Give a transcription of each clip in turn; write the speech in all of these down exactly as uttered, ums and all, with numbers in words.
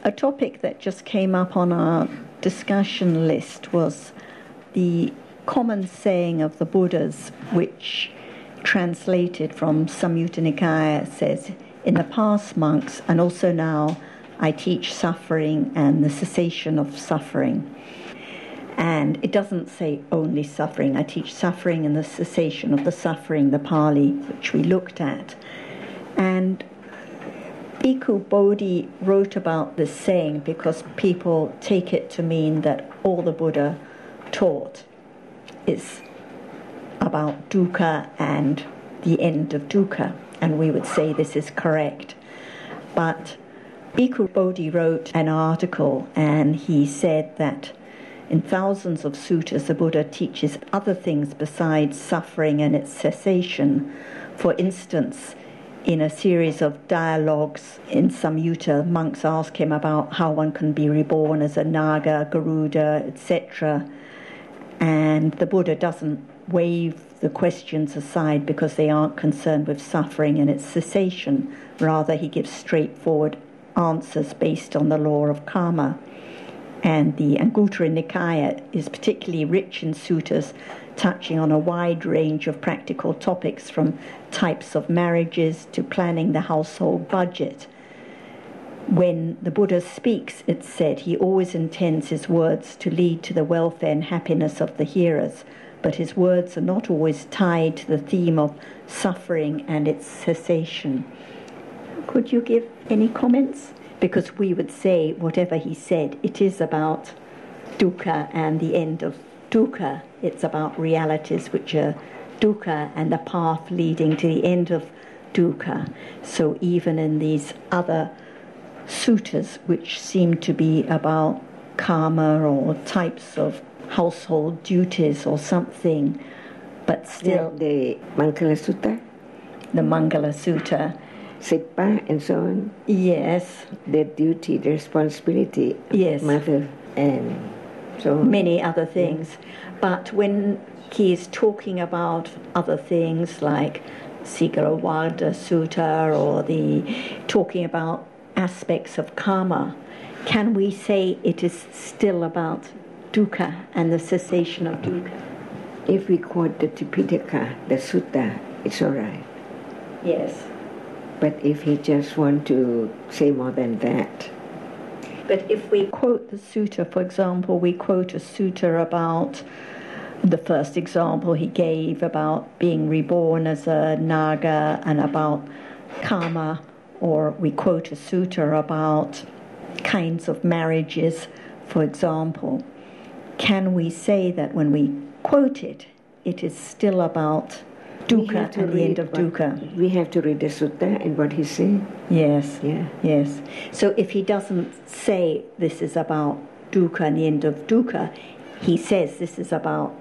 A topic that just came up on our discussion list was the common saying of the Buddhas, which translated from Samyutta Nikaya says, "In the past, monks, and also now, I teach suffering and the cessation of suffering." And it doesn't say only suffering. I teach suffering and the cessation of the suffering, the Pali, which we looked at. And Bhikkhu Bodhi wrote about this saying because people take it to mean that all the Buddha taught is about dukkha and the end of dukkha, and we would say this is correct. But Bhikkhu Bodhi wrote an article, and he said that in thousands of suttas the Buddha teaches other things besides suffering and its cessation. For instance, in a series of dialogues in Samyutta, monks ask him about how one can be reborn as a Naga, Garuda, et cetera. And the Buddha doesn't wave the questions aside because they aren't concerned with suffering and its cessation. Rather, he gives straightforward answers based on the law of karma. And the Anguttara Nikaya is particularly rich in suttas touching on a wide range of practical topics, from types of marriages to planning the household budget. When the Buddha speaks, it's said, he always intends his words to lead to the welfare and happiness of the hearers, but his words are not always tied to the theme of suffering and its cessation. Could you give any comments? Because we would say, whatever he said, it is about dukkha and the end of dukkha. It's about realities which are dukkha and the path leading to the end of dukkha. So even in these other suttas, which seem to be about karma or types of household duties or something, but still... The, the Mangala Sutta? The Mangala Sutta. Sitpa and so on. Yes. The duty, the responsibility of yes. mother and so on. Many other things. Yeah. But when he is talking about other things like Sigaravada Sutta or the talking about aspects of karma, can we say it is still about dukkha and the cessation of dukkha? If we quote the Tipitaka, the sutta, it's all right. Yes. But if he just want to say more than that. But if we quote the sutta, for example, we quote a sutta about the first example he gave about being reborn as a Naga and about karma, or we quote a sutta about kinds of marriages, for example, can we say that when we quote it, it is still about dukkha and the end of dukkha? We have to read the sutta and what he said. Yes, yeah. yes. So if he doesn't say this is about dukkha and the end of dukkha, he says this is about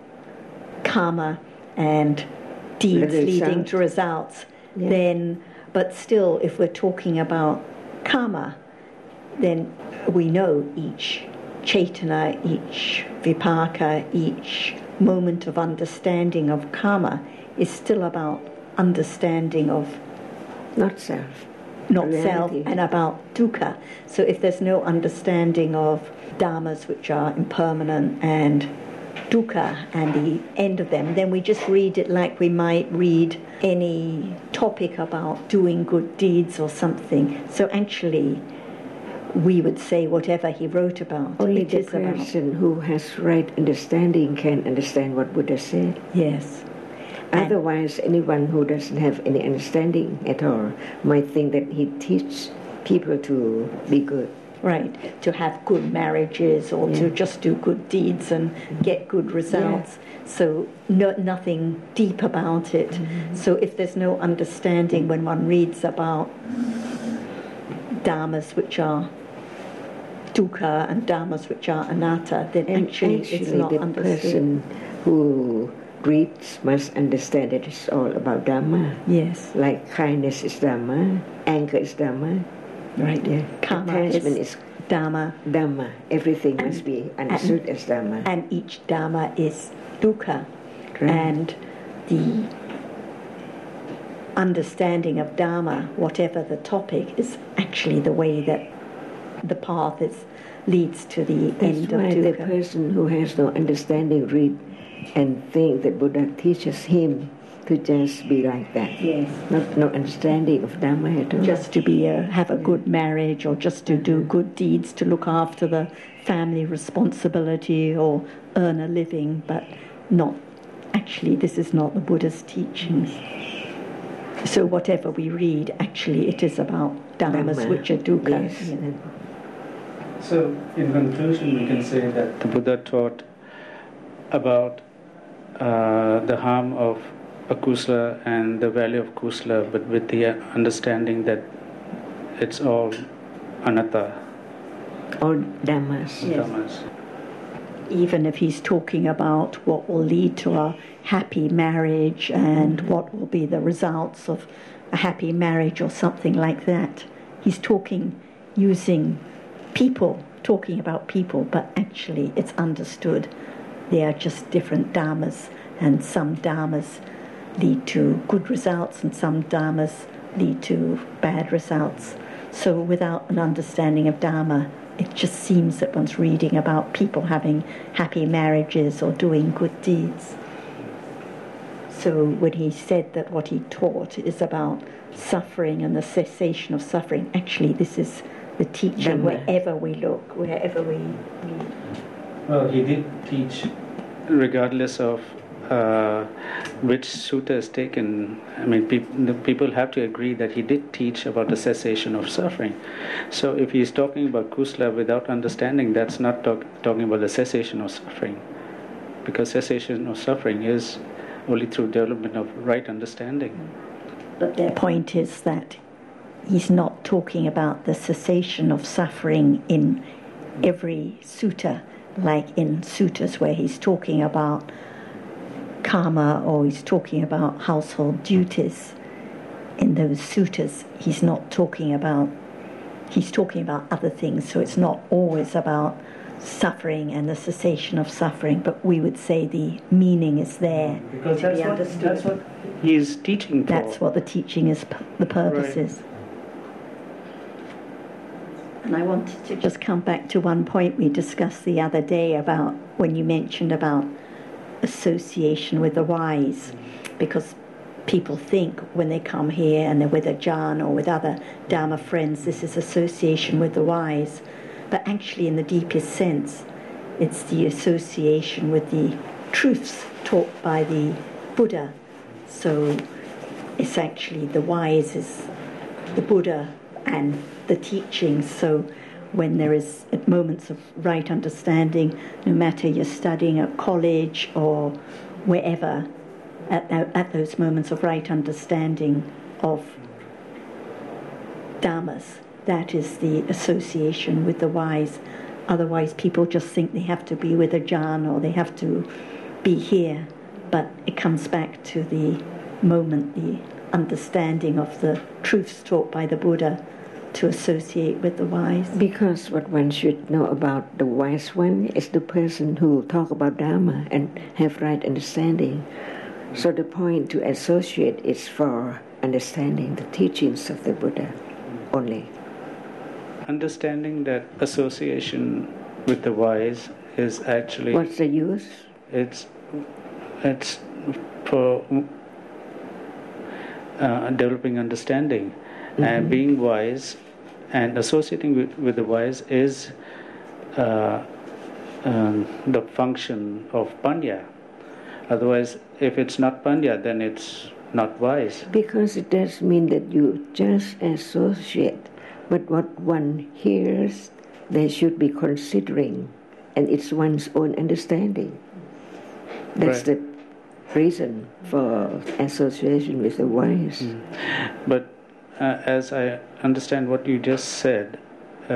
karma and deeds leading to results, yeah. then, but still, if we're talking about karma, then we know each cetana, each vipaka, each moment of understanding of karma is still about understanding of not self, not reality. self, and about dukkha. So if there's no understanding of dharmas which are impermanent and dukkha and the end of them, then we just read it like we might read any topic about doing good deeds or something. So actually, we would say whatever he wrote about. Only it the is person about. who has right understanding can understand what Buddha said. Yes. Otherwise, and anyone who doesn't have any understanding at all might think that he teaches people to be good. Right, to have good marriages or yeah. to just do good deeds and get good results. Yeah. So no, nothing deep about it. Mm-hmm. So if there's no understanding when one reads about dharmas which are dukkha and dharmas which are anatta, then and actually, actually it's not the understood. Person who reads must understand that it's all about dharma. Yes. Like kindness is dharma, anger is dharma. Right. Yeah. Karma Attachment is, is dharma. Dharma. Everything and, must be understood and, as dharma. And each dharma is dukkha. Right. And the understanding of dharma, whatever the topic, is actually the way that the path is leads to the That's end of why the dukkha. person who has no understanding read and think that Buddha teaches him to just be like that. Yes. Not no understanding of Dhamma at all. Just to be a, have a good marriage, or just to do good deeds, to look after the family responsibility or earn a living, but not, actually this is not the Buddha's teachings. So whatever we read, actually it is about dhammas Dhamma. which are dukkha. Yes. You know. So, in conclusion, we can say that the Buddha taught about uh, the harm of akusala and the value of kusala, but with the understanding that it's all anatta. All Dhammas. Yes. Dhammas. Even if he's talking about what will lead to a happy marriage and what will be the results of a happy marriage or something like that, he's talking using people, talking about people, but actually it's understood they are just different dhammas, and some dhammas lead to good results and some dhammas lead to bad results. So without an understanding of dhamma, it just seems that one's reading about people having happy marriages or doing good deeds. So when he said that what he taught is about suffering and the cessation of suffering, actually this is the teaching Dhamma. wherever we look, wherever we read. Well, he did teach regardless of uh, which sutta is taken. I mean, peop- the people have to agree that he did teach about the cessation of suffering. So if he's talking about kusala without understanding, that's not talk- talking about the cessation of suffering. Because cessation of suffering is only through development of right understanding. But their point is that he's not talking about the cessation of suffering in every sutta, like in suttas where he's talking about karma or he's talking about household duties. In those suttas, he's not talking about, he's talking about other things, so it's not always about suffering and the cessation of suffering, but we would say the meaning is there Because to that's be what, understood. that's what he's teaching for. That's what the teaching is, the purpose Right. is. And I wanted to just come back to one point we discussed the other day about when you mentioned about association with the wise, because people think when they come here and they're with a Ajahn or with other Dharma friends, this is association with the wise. But actually, in the deepest sense, it's the association with the truths taught by the Buddha. So it's actually the wise is the Buddha and the teachings. So when there is at moments of right understanding, no matter you're studying at college or wherever, at, at those moments of right understanding of dhammas, that is the association with the wise. Otherwise people just think they have to be with a Ajahn or they have to be here. But it comes back to the moment, the understanding of the truths taught by the Buddha, to associate with the wise. Because what one should know about the wise one is the person who talk about Dhamma and have right understanding. So the point to associate is for understanding the teachings of the Buddha only. Understanding that association with the wise is actually What's the use? it's it's for uh, developing understanding. Mm-hmm. And being wise and associating with, with the wise is uh, um, the function of panya. Otherwise, if it's not panya, then it's not wise. Because it does mean that you just associate, but what one hears, they should be considering, and it's one's own understanding. That's Right. the reason for association with the wise. Mm. But uh, as I understand what you just said, uh,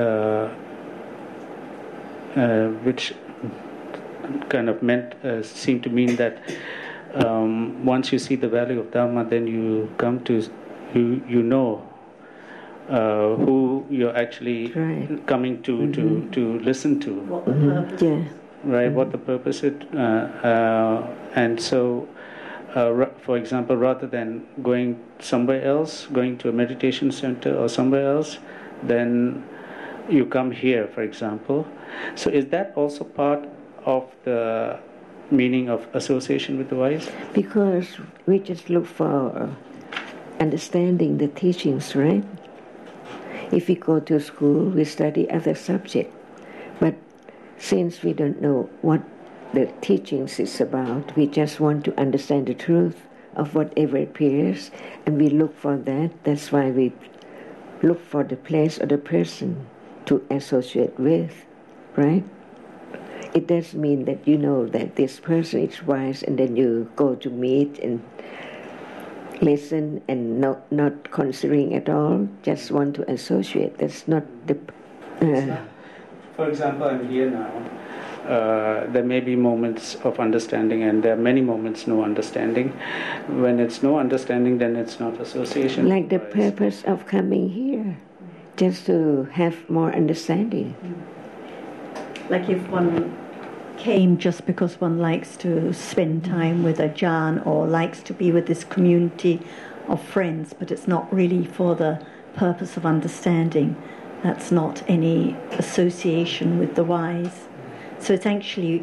uh, which kind of meant uh, seemed to mean that um, once you see the value of Dhamma, then you come to you you know uh, who you're actually Right. coming to, Mm-hmm. to to listen to. What the Mm-hmm. purpose Yeah. Right, what the purpose is, uh, uh, and so, uh, ra- for example, rather than going somewhere else, going to a meditation center or somewhere else, then you come here, for example. So is that also part of the meaning of association with the wise? Because we just look for understanding the teachings, right? If we go to school, we study other subjects. But since we don't know what the teachings is about, we just want to understand the truth of whatever appears, and we look for that. That's why we look for the place or the person to associate with, right? It does mean that you know that this person is wise, and then you go to meet and listen and not, not considering at all, just want to associate. That's not the... Uh, For example, I'm here now. Uh, there may be moments of understanding, and there are many moments no understanding. When it's no understanding, then it's not association. Like the purpose of coming here, just to have more understanding. Like if one came just because one likes to spend time with Ajahn or likes to be with this community of friends, but it's not really for the purpose of understanding. That's not any association with the wise. So it's actually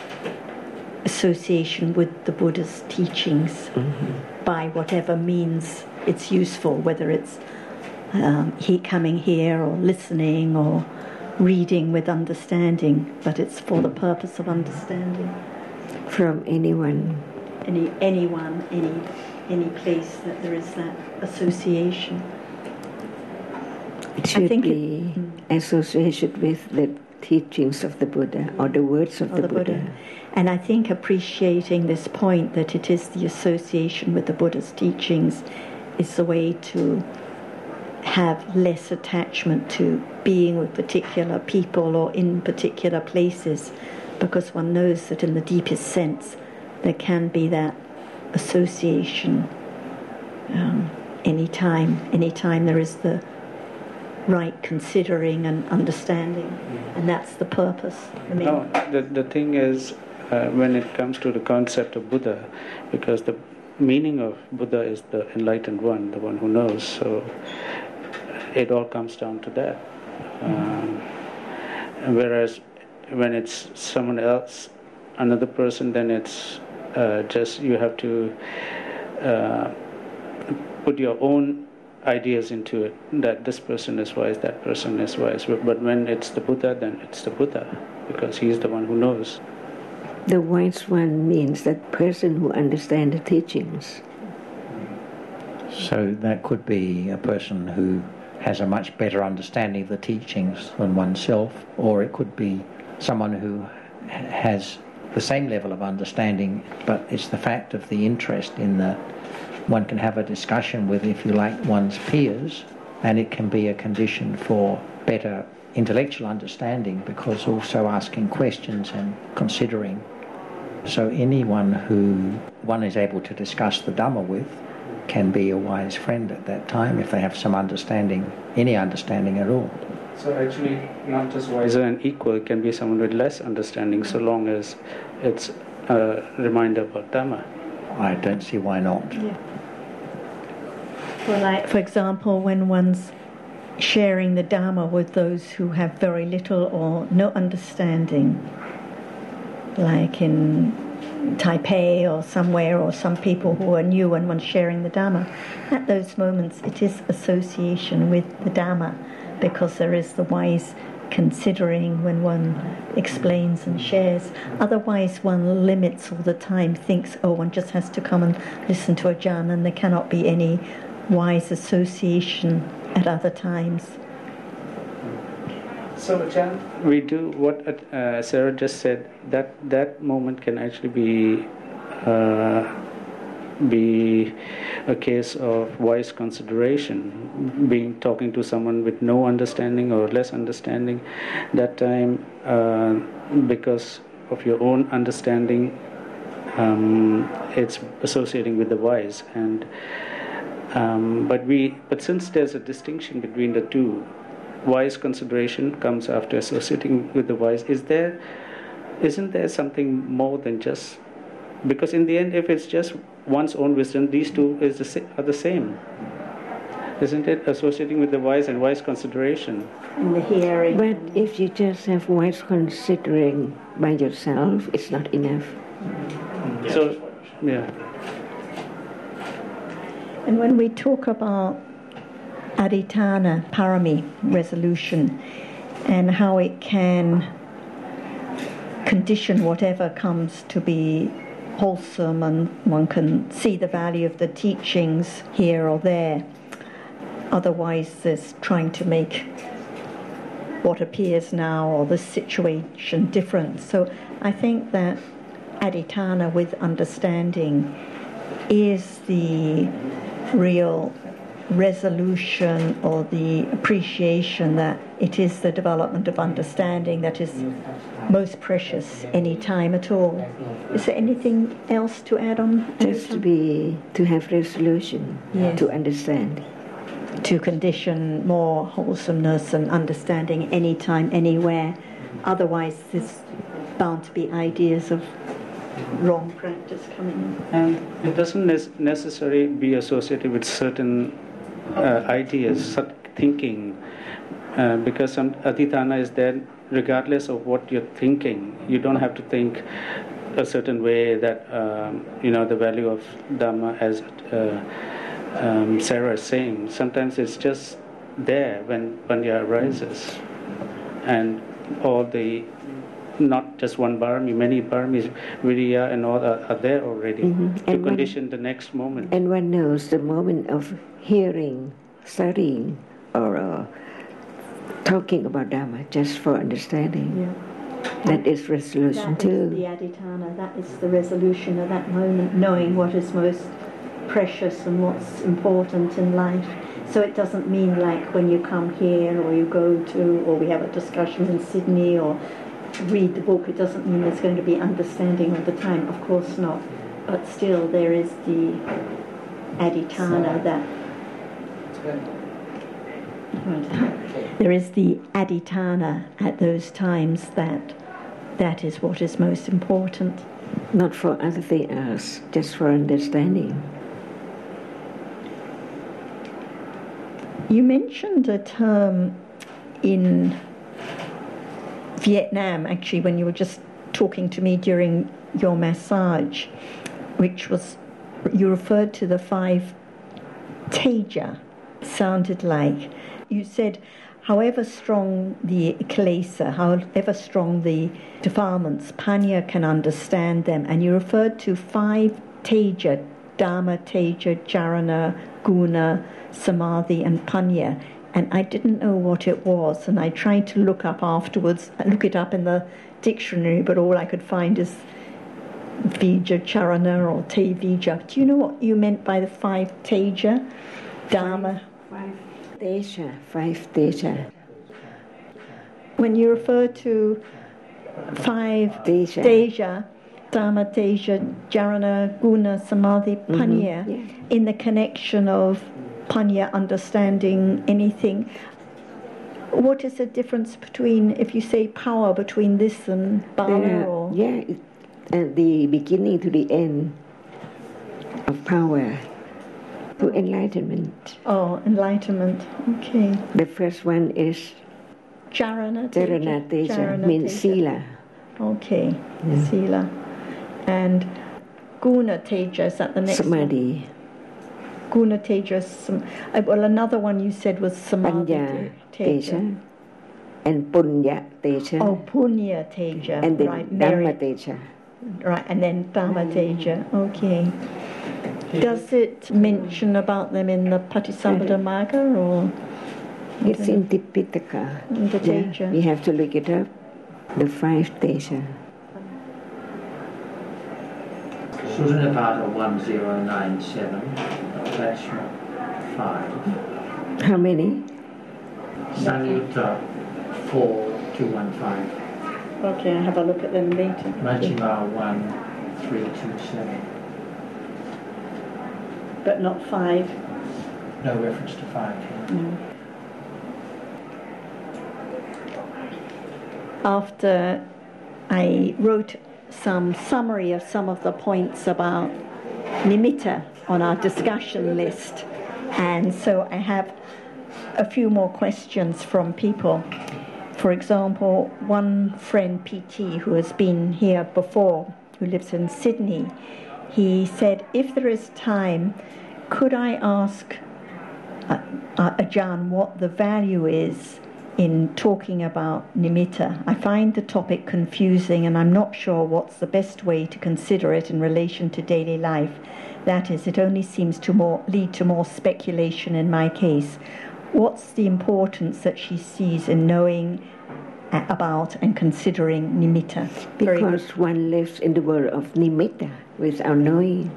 association with the Buddha's teachings mm-hmm. by whatever means it's useful, whether it's um, he coming here or listening or reading with understanding, but it's for the purpose of understanding. From anyone. Any anyone, any any place that there is that association. It should I think be it, mm. associated with the teachings of the Buddha or the words of or the, the Buddha. Buddha. And I think appreciating this point that it is the association with the Buddha's teachings is the way to have less attachment to being with particular people or in particular places, because one knows that in the deepest sense there can be that association um, anytime, anytime there is the right considering and understanding, mm. and that's the purpose. I mean, no, the, the thing is, uh, when it comes to the concept of Buddha, because the meaning of Buddha is the enlightened one, the one who knows, so it all comes down to that. Um, whereas when it's someone else, another person, then it's uh, just you have to uh, put your own ideas into it, that this person is wise, that person is wise. But when it's the Buddha, then it's the Buddha, because he's the one who knows. The wise one means that person who understands the teachings. So that could be a person who has a much better understanding of the teachings than oneself, or it could be someone who has the same level of understanding, but it's the fact of the interest in the one can have a discussion with, if you like, one's peers, and it can be a condition for better intellectual understanding, because also asking questions and considering. So anyone who one is able to discuss the Dhamma with can be a wise friend at that time, if they have some understanding, any understanding at all. So actually, not just wiser and equal, it can be someone with less understanding, so long as it's a reminder about Dhamma. I don't see why not. Yeah. Well, like, for example, when one's sharing the Dhamma with those who have very little or no understanding, like in Taipei or somewhere, or some people who are new and one's sharing the Dhamma, at those moments it is association with the Dhamma, because there is the wise considering when one explains and shares. Otherwise one limits all the time, thinks, oh, one just has to come and listen to Ajahn, and there cannot be any wise association at other times. So, Ajahn, we do what uh, Sarah just said, that that moment can actually be uh, be a case of wise consideration, being talking to someone with no understanding or less understanding. That time, uh, because of your own understanding, um, it's associating with the wise. And um, but we, but since there's a distinction between the two, wise consideration comes after associating with the wise. Is there, isn't there something more than just? Because in the end, if it's just one's own wisdom, these two is the sa- are the same. isn't it? Associating with the wise and wise consideration. In the hearing. But if you just have wise considering by yourself, it's not enough. So, yeah. And when we talk about adhitthana, parami, resolution, and how it can condition whatever comes to be wholesome, and one can see the value of the teachings here or there. Otherwise, there's trying to make what appears now or the situation different. So I think that adhitthana with understanding is the real resolution or the appreciation that it is the development of understanding that is most precious any time at all. Is there anything else to add on? Just to be, to have resolution, Yes. to understand. To condition more wholesomeness and understanding anytime, anywhere. Otherwise, there's bound to be ideas of wrong practice coming in. And it doesn't ne- necessarily be associated with certain uh, ideas, such thinking, uh, because some adhitthana is there regardless of what you're thinking. You don't have to think a certain way that, um, you know, the value of Dhamma, as uh, um, Sarah is saying. Sometimes it's just there when Panya arises. And all the, not just one barami, many baramis, viriya and all are, are there already Mm-hmm. to And condition one, the next moment. and one knows the moment of hearing, studying, or uh, talking about Dhamma just for understanding. Yeah. That is resolution That too. is the adhitthana, that is the resolution of that moment, knowing what is most precious and what's important in life. So it doesn't mean like when you come here or you go to, or we have a discussion in Sydney or read the book, it doesn't mean there's going to be understanding all the time. Of course not. But still there is the adhitthana that... There is the adhitthana at those times that that is what is most important. Not for anything else, just for understanding. You mentioned a term in Vietnam, actually, when you were just talking to me during your massage, which was, you referred to the five teja, sounded like. You said, however strong the kilesa, however strong the defilements, Panya can understand them. And you referred to five teja, Dhamma, teja, Charana, Guna, Samadhi and Panya. And I didn't know what it was, and I tried to look up afterwards, look it up in the dictionary, but all I could find is Vija Charana or Te Vija. Do you know what you meant by the five teja? Dhamma? Five teja, five teja. When you refer to five Teja. teja, Dhamma, teja, Charana, Guna, Samadhi, Panya, yeah. in the connection of Panya understanding anything, what is the difference between, if you say power, between this and Bala? There are- Or? yeah, it, at the beginning to the end of power, to enlightenment. Oh, enlightenment. Okay. The first one is Charana teja. Dharana teja, Charana means teja. sila. Okay, Yeah. sila. And Guna teja, is that the next one? Samadhi, Guna teja. Sam- uh, well, another one you said was Samadhi Panya teja. teja, and Punya teja, Oh, Punya teja. and then right, Dhamma merit. teja. Right, and then Dhamma teja. Okay. Does it mention about them in the Patisambhada Magga or? It's in Tipitaka. In the Yeah, teja. we have to look it up. The five teja. Suttanapada one zero nine seven, that's five. How many? Sanyutta four two one five. Okay, I'll have a look at them later. Majjhima one three two seven. But not five. No reference to five here. No. After I wrote some summary of some of the points about nimitta on our discussion list, And so I have a few more questions from people. For example, one friend, P T, who has been here before, who lives in Sydney, he said, if there is time, could I ask uh, uh, Ajahn what the value is in talking about nimitta? I find the topic confusing and I'm not sure what's the best way to consider it in relation to daily life. That is, it only seems to more, lead to more speculation in my case. What's the importance that she sees in knowing about and considering nimitta? Because one lives in the world of nimitta without knowing,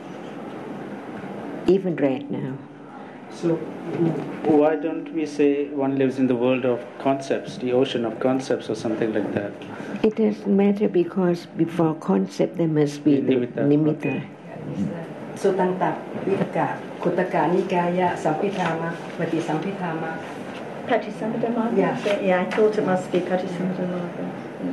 even right now. So why don't we say one lives in the world of concepts, the ocean of concepts or something like that? It doesn't matter because before concept there must be the Nimitta. nimitta. Sutanta, Vikaka, Kutaka, Nikaya, Sampitama, Pati Sampitama. Patisammadhammarga? Yeah. Yeah, I thought it must be Patisammadhammarga.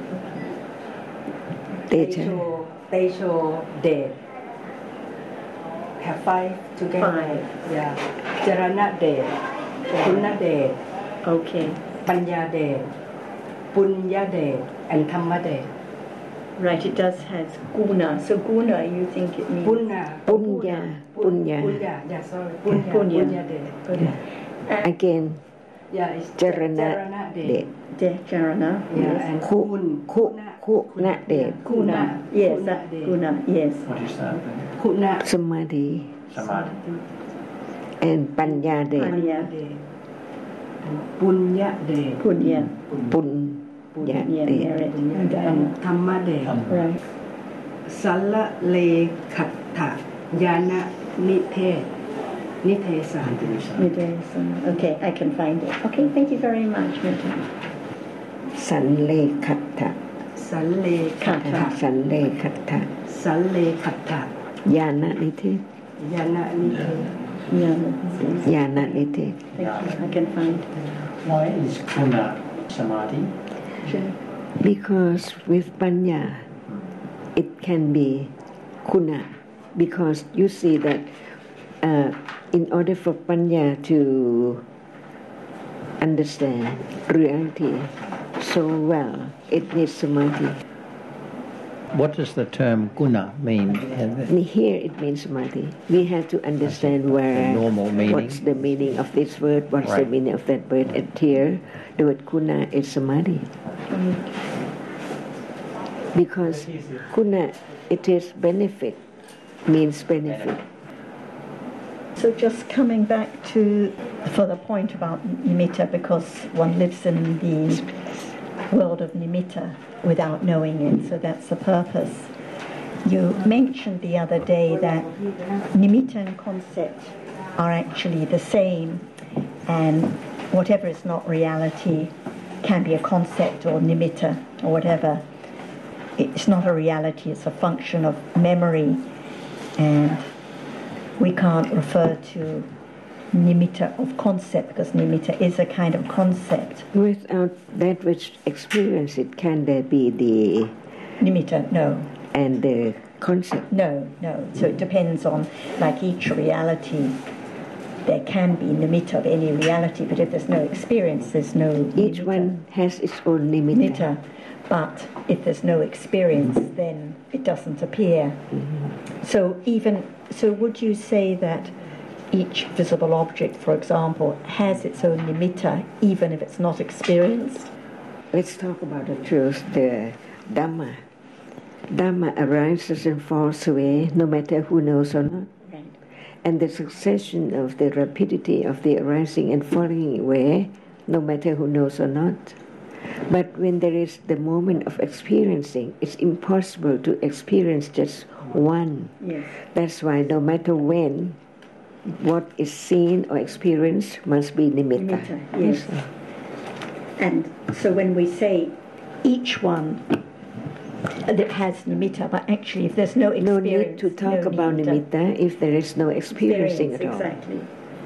They Data. show, they show dead. Have five together. Five. Yeah. Jarana dead, Punna dead, Okay. Panya dead, Punya dead, and Thamma dead. Right, it does have guna. So guna, you think it means... Punna. Punya, punya. Punya, yeah, sorry. Punya, Punya. Punya dead. Punya. And Again, Yeah, it's Jarana Jarana de. dead. de Jarana. Yeah, Yes. and Ku, Kun. ku, ku, na de. Guna. Yes, that dead. guna. Yes. What is that? Kuna. Samadhi, Samadhi. and panya de. Panya. Dead. Punya dead. Punya. Pun, ya Yeah, de. yeah, right. And Thamma dead. Right. Salla le khatta yana nithe nithesa. Middays. Okay, I can find it. Okay, thank you very much, Midday. San le katta. Salle khatta San le katta. Salle khatta Yana niti. yana nithe. Yeah, this is- Yana niti. thank you. I can find it. Why is guna samadhi? Because with panya, it can be kuna. Because you see that uh, in order for panya to understand reality so well, it needs samadhi. What does the term guna mean? And here it means samadhi. We have to understand where, The normal meaning. what's the meaning of this word, what's the Right. meaning of that word. And here, the word kuna is samadhi. Because kuna, it is benefit, means benefit. So just coming back to, for the point about nimitta, because one lives in the world of nimitta without knowing it, so that's the purpose. You mentioned the other day that nimitta and concept are actually the same, and whatever is not reality can be a concept or nimitta or whatever. It's not a reality, it's a function of memory, and we can't refer to nimitta of concept because nimitta is a kind of concept. Without that which experience it, can there be the Nimitta, no, and the concept? no, no. So it depends on, like each reality, there can be nimitta of any reality, but if there's no experience, there's no Each nimitta. one has its own nimitta. Nimitta. But if there's no experience, then it doesn't appear. So even so, would you say that each visible object, for example, has its own nimitta, even if it's not experienced? Let's talk about the truth, the Dhamma. Dhamma arises and falls away, no matter who knows or not. Right. And the succession of the rapidity of the arising and falling away, no matter who knows or not. But when there is the moment of experiencing, it's impossible to experience just one. Yes. That's why no matter when, what is seen or experienced must be nimitta. Nimitta, yes. And so when we say each one that has nimitta, but actually if there's no experience, No need to talk no about nimitta if there is no experiencing experience, at all. exactly.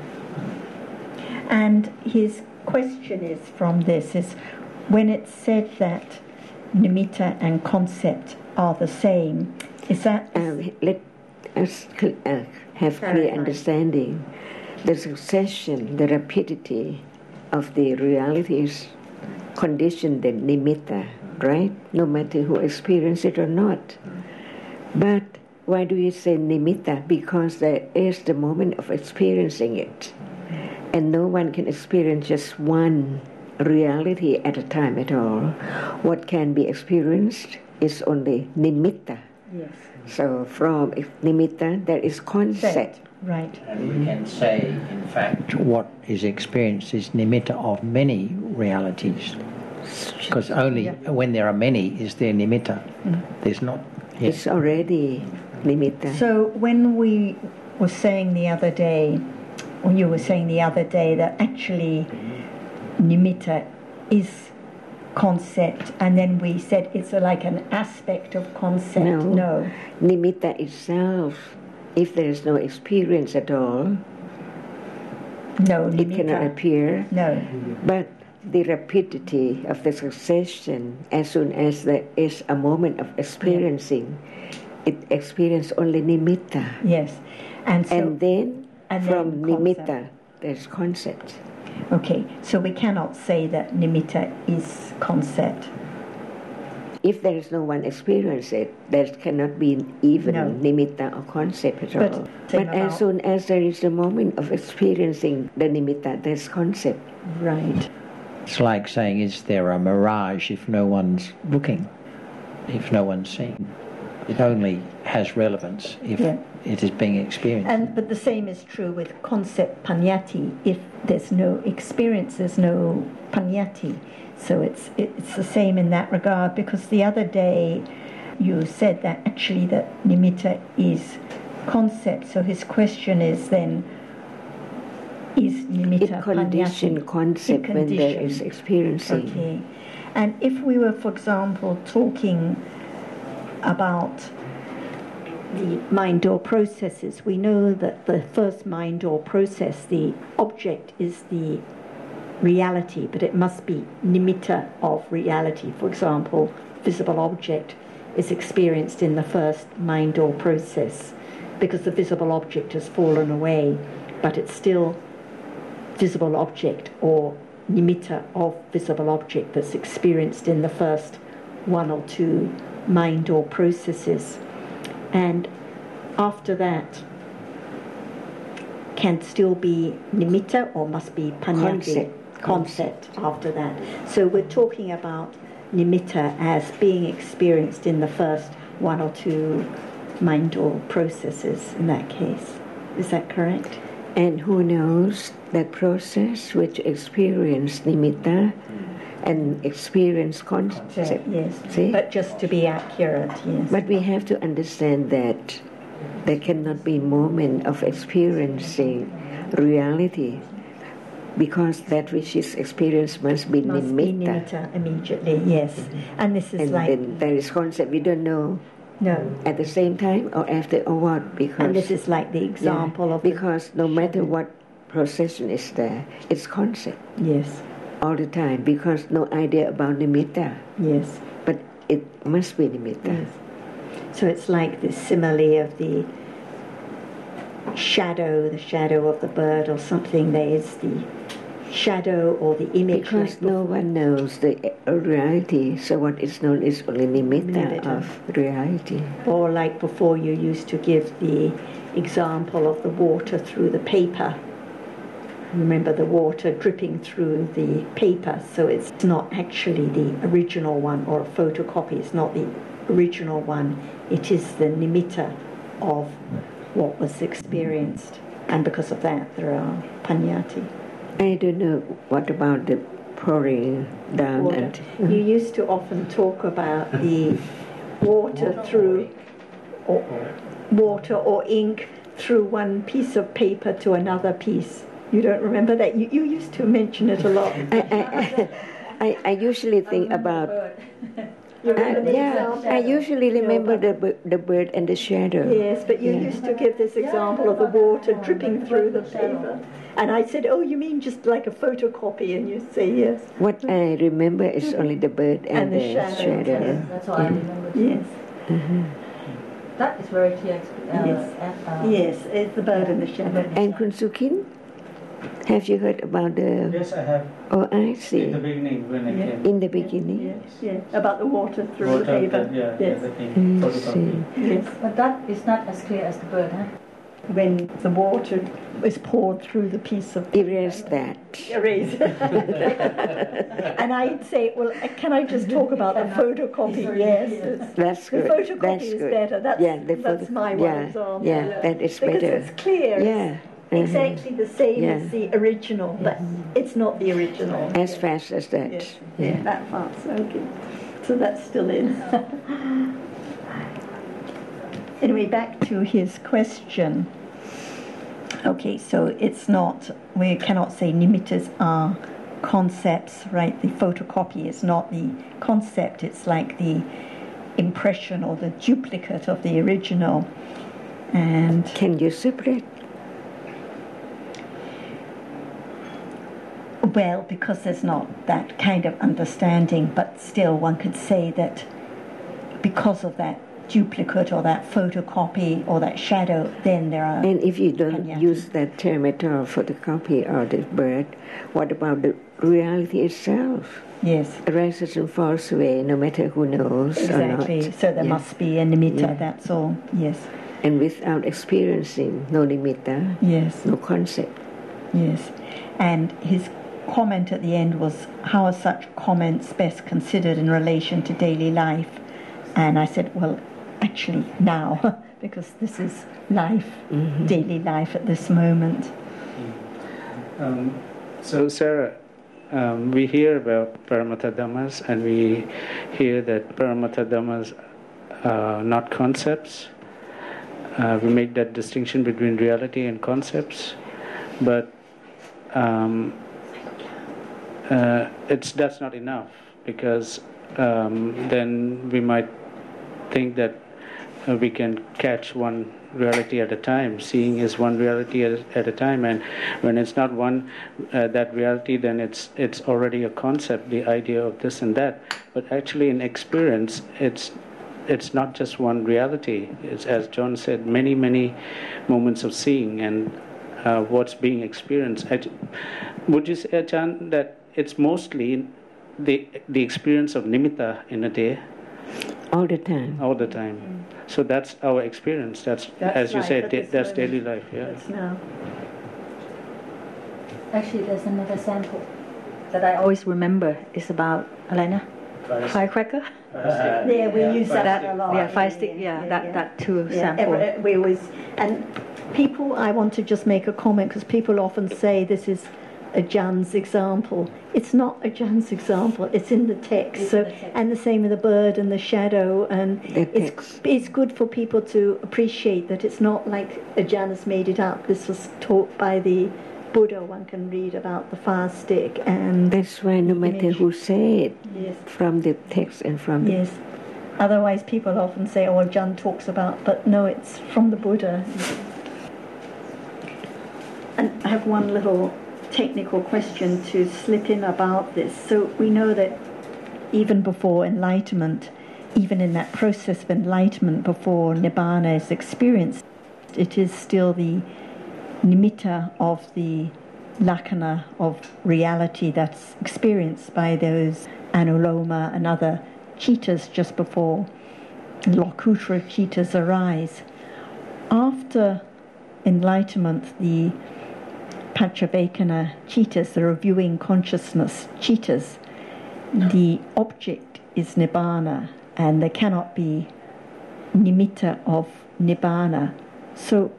And his question is from this is, when it's said that nimitta and concept are the same, is that... Um, let us cl- uh, have clear Clarify. understanding. the succession, the rapidity of the realities condition the nimitta, right? No matter who experience it or not. But why do you say nimitta? Because there is the moment of experiencing it. And no one can experience just one reality at a time at all. What can be experienced is only nimitta. Yes. So from nimitta there is concept. Right. And we can say, in fact, what is experienced is nimitta of many realities. Because only Yeah. when there are many is there nimitta. Mm. There's not. Yes. It's already nimitta. So when we were saying the other day, or you were saying the other day, that actually nimitta is concept, and then we said it's a, like an aspect of concept. No. No. Nimitta itself, if there is no experience at all, No, it cannot nimitta. appear. No. But the rapidity of the succession, as soon as there is a moment of experiencing, it experiences only nimitta. Yes. And so, and then and from then nimitta, concept. there's concept. okay, so we cannot say that nimitta is concept. If there is no one experience it, there cannot be even No. nimitta or concept at But all. same But as about- soon as there is a moment of experiencing the nimitta, there's concept. Right. It's like saying, is there a mirage if no one's looking, if no one's seeing? It only has relevance if Yeah. it is being experienced. And but the same is true with concept panyati. If there's no experience, there's no panyati. So it's it's the same in that regard. Because the other day you said that actually that nimitta is concept. So his question is then, is nimitta It condition panyati? concept It when there condition. is experiencing. Okay. And if we were, for example, talking about the mind door processes, we know that the first mind door process, the object is the reality, but it must be nimitta of reality. For example, visible object is experienced in the first mind door process because the visible object has fallen away, but it's still visible object or nimitta of visible object that's experienced in the first one or two mind door processes. And after that can still be nimitta or must be panyati, Concept. concept after that. So we're talking about nimitta as being experienced in the first one or two mind door processes in that case. Is that correct? And who knows that process which experience nimitta and experience concept. Yes. See? But just to be accurate, yes. But we have to understand that there cannot be moment of experiencing reality because that which is experienced must be Must be nimitta. nimitta immediately, yes. And this is And like, then there is concept. We don't know no. at the same time or after or what because And this is like the example yeah, of... the- because no matter what procession is there, it's concept Yes, all the time because no idea about nimitta. yes, But it must be nimitta. yes. So it's like the simile of the shadow, the shadow of the bird or something. There is the shadow or the image. Because like no one knows the uh, reality, so what is known is only nimitta Nimitta. of reality. Or like before you used to give the example of the water through the paper. Remember the water dripping through the paper, so it's not actually the original one or a photocopy, it's not the original one, it is the nimitta of what was experienced. And because of that there are panyati. I don't know what about the pouring down Water. and You used to often talk about the water through or water or ink through one piece of paper to another piece. You don't remember that? You, you used to mention it a lot. I, I, I, I usually think about You uh, remember the yeah example? I usually remember the bir- the bird and the shadow. Yes, but you used to give this example of the water dripping through the paper. And I said, oh, you mean just like a photocopy? And you say yes. What I remember is only the bird and, And the shadow, yes. That's all I remember. Yes, That is very clear. Uh, Yes. and, uh, yes, it's the bird and the shadow. And Kun Sukin, Have you heard about the... Yes, I have. Oh, I see. In the beginning when I Yeah. came. In the beginning? Yes, yes. About the water through Water, the paper. yeah, yes. yeah, the thing, Mm, photocopy. Yes. But that is not as clear as the bird, huh? When the water is poured through the piece of Erase that. erase. And I'd say, well, can I just talk about the photocopy? Yes. it's- That's The good. photocopy That's is good. better. That's, yeah, the that's photo- my yeah, one example. Yeah, that is Because better. it's clear. Yeah. It's mhm. exactly the same Yeah. as the original, but it's not the original. As fast as that. Yes, Yeah. that fast. Okay. So that's still in. Anyway, back to his question. Okay, so it's not, we cannot say nimittas are concepts, right? The photocopy is not the concept, it's like the impression or the duplicate of the original. And Can you separate? well, because there's not that kind of understanding, but still one could say that because of that duplicate or that photocopy or that shadow, then there are... And if you don't Yeah. use that term at all, photocopy or the bird, what about the reality itself? Yes, Rises and falls away, no matter who knows or exactly. not. So there Yeah. must be a nimitta, Yeah. that's all. Yes, And without experiencing, no nimitta, yes, no concept. yes. And his comment at the end was, how are such comments best considered in relation to daily life? And I said, well, actually now, because this is life, Mm-hmm. daily life at this moment. Um, so, Sarah, um, we hear about Paramattha Dhammas, and we hear that Paramattha Dhammas are not concepts. Uh, we make that distinction between reality and concepts, but um, uh, it's that's not enough, because um, then we might think that uh, we can catch one reality at a time. Seeing is one reality at, at a time, and when it's not one uh, that reality, then it's it's already a concept, the idea of this and that. But actually, in experience, it's it's not just one reality. It's, as John said, many many moments of seeing and uh, what's being experienced. Actu- Would you say, John, that it's mostly the the experience of nimitta in a day? All the time. All the time. So that's our experience. That's, That's as you life said, at da- this that's moment. daily life. Yeah. That's now. Actually, there's another sample that I always remember. It's about, Elena? Firecracker? Yeah, we use that, a lot. Yeah, fire stick, yeah, that, that too Yeah, sample. every- we always, and people, I want to just make a comment because people often say this is a Jan's example. It's not a Jan's example. It's in the text. It's so, in the text. and the same with the bird and the shadow. And The it's text. it's good for people to appreciate that it's not like a Jan has made it up. This was taught by the Buddha. One can read about the fire stick and That's why no matter image. who say it, yes. from the text and from the... Yes. Otherwise, people often say, "Oh, well, Jan talks about," but no, it's from the Buddha. And I have one little technical question to slip in about this. So we know that even before enlightenment, even in that process of enlightenment, before nibbana is experienced, it is still the nimitta of the lakkhana of reality that's experienced by those anuloma and other citas just before lokutra citas arise. After enlightenment, the Paccavekkhana citas, the reviewing consciousness citas, the object is nibbana, and there cannot be nimitta of nibbana. So,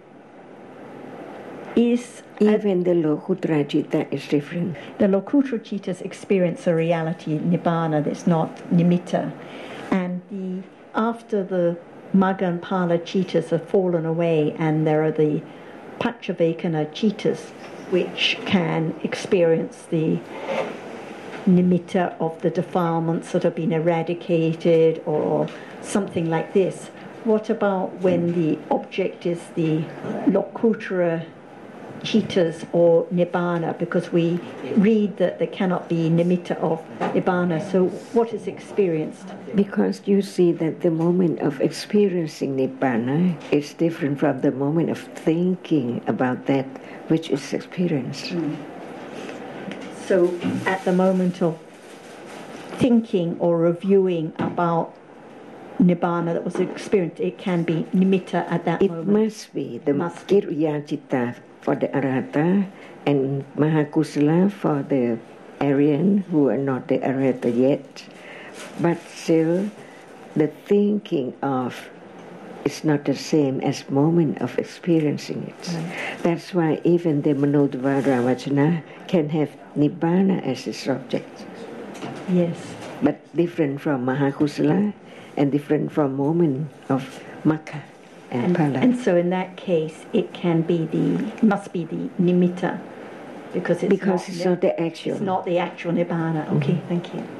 is Even the Lokutra Citta is different. the Lokutra citas experience a reality, nibbana, that's not nimitta, and the after the Magga and Pala citas have fallen away, and there are the Paccavekkhana citas, which can experience the nimitta of the defilements that have been eradicated or something like this. What about when the object is the Lokutra citas or nibbana, because we read that there cannot be nimitta of nibbana. So what is experienced? Because you see that the moment of experiencing nibbana is different from the moment of thinking about that which is experienced. Mm. So at the moment of thinking or reviewing about nibbana that was experienced, it can be nimitta at that it moment. It must be the must Kiriya Citta for the Arahata and Mahakusala for the Aryan who are not the Arahata yet. But still, the thinking of is not the same as moment of experiencing it. Right. That's why even the Manodvara Vachana can have Nibbana as its object. Yes. But different from Mahakusala and different from moment of Makha and, and Phala. And so in that case, it can be the, must be the nimitta, because it's, because not, it's not the actual. It's not the actual Nibbana. Okay, mm-hmm. Thank you.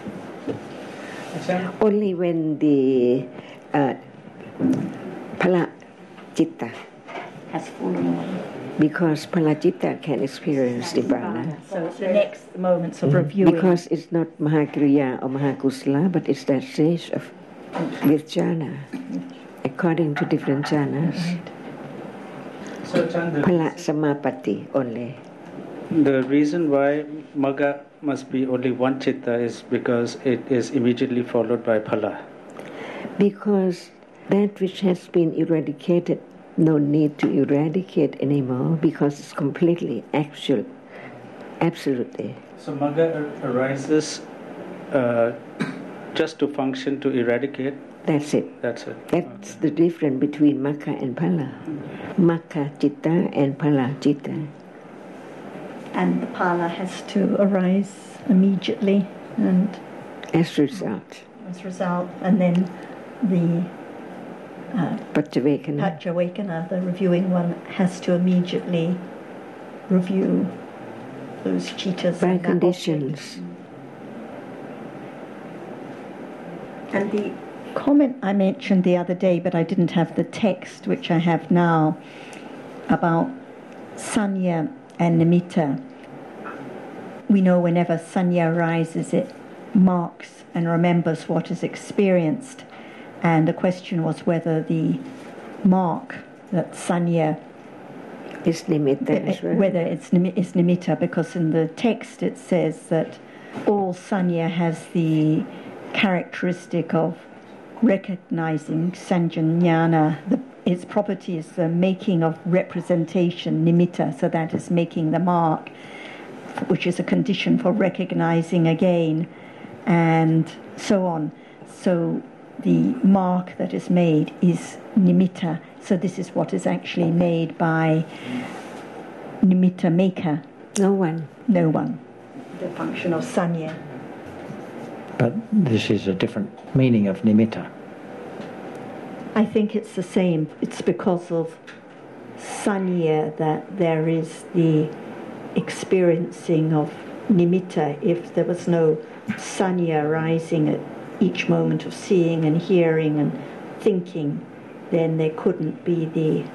Only when the uh, Phala Citta has fallen away. Because Phala Citta can experience Nibbana. So it's the next moments of mm-hmm. reviewing. Because it's not Mahakriya or Mahakusala, but it's that stage of with jhana, according to different jhanas. Right. So, Phala Samapatti only. The reason why Magga must be only one citta is because it is immediately followed by Phala. Because that which has been eradicated, no need to eradicate anymore, because it's completely actual, absolutely. So Magga arises uh, just to function, to eradicate? That's it. That's it. That's okay. the difference between Magga and Phala. Okay. Magga Citta and Phala Citta. And the Phala has to arise immediately and as result. As a result, and then the uh, Paccavekkhana. Paccavekkhana, the reviewing one, has to immediately review those citas by conditions. And the comment I mentioned the other day, but I didn't have the text, which I have now, about sanya and nimitta. We know whenever sanya arises, it marks and remembers what is experienced. And the question was whether the mark, that sanya, is nimitta as well. Whether it's, it's nimitta, because in the text it says that all sanya has the characteristic of recognizing sanjñāna. The, its property is the making of representation, nimitta, so that is making the mark, which is a condition for recognizing again, and so on. So the mark that is made is nimitta. So this is what is actually made by nimitta maker. No one. No one. The function of sanya. But this is a different meaning of nimitta. I think it's the same. It's because of sanya that there is the experiencing of nimitta. If there was no sanya arising at each moment of seeing and hearing and thinking, then there couldn't be the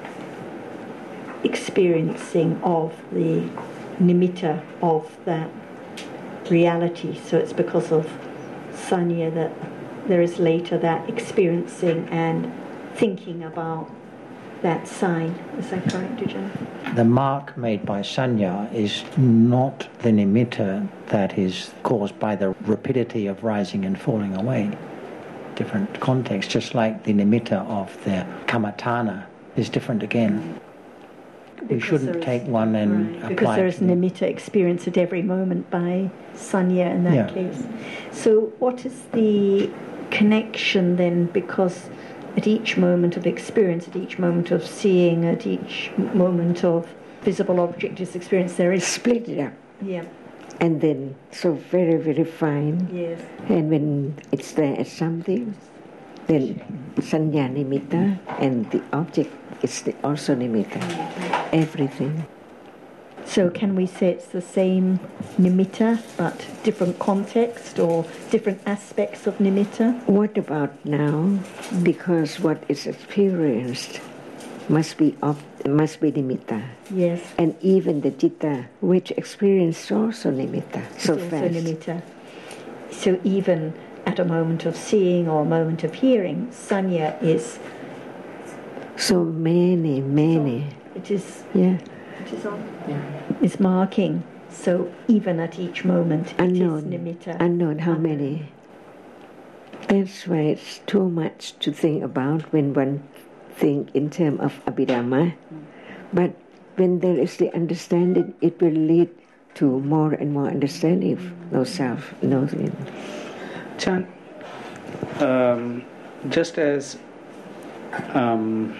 experiencing of the nimitta of that reality. So it's because of sanya that there is later that experiencing and thinking about that sign. Is that correct, Dujan? The mark made by sanya is not the nimitta that is caused by the rapidity of rising and falling away. Different context, just like the nimitta of the kammatthana is different again. Because we shouldn't take one and right, apply because there is it. nimitta experienced at every moment by sanya in that yeah. case. So what is the connection then? Because at each moment of experience, at each moment of seeing, at each moment of visible object is experience, there is split it up. Yeah. And then so very, very fine. Yes. And when it's there as something, then sanya nimitta, and the object is the also nimitta. Mm-hmm. Everything. So can we say it's the same nimitta, but different context or different aspects of nimitta? What about now? Because what is experienced must be of, must be nimitta. Yes. And even the citta, which experience also nimitta, so It's also fast. nimitta. So even at a moment of seeing or a moment of hearing, sanya is So many, many. it is Yeah. it is on is marking. So even at each moment, it Unknown. is nimitta. Unknown how many. That's why it's too much to think about when one think in terms of Abhidhamma. But when there is the understanding, it will lead to more and more understanding of no self, no thing. Chan, um, just as um,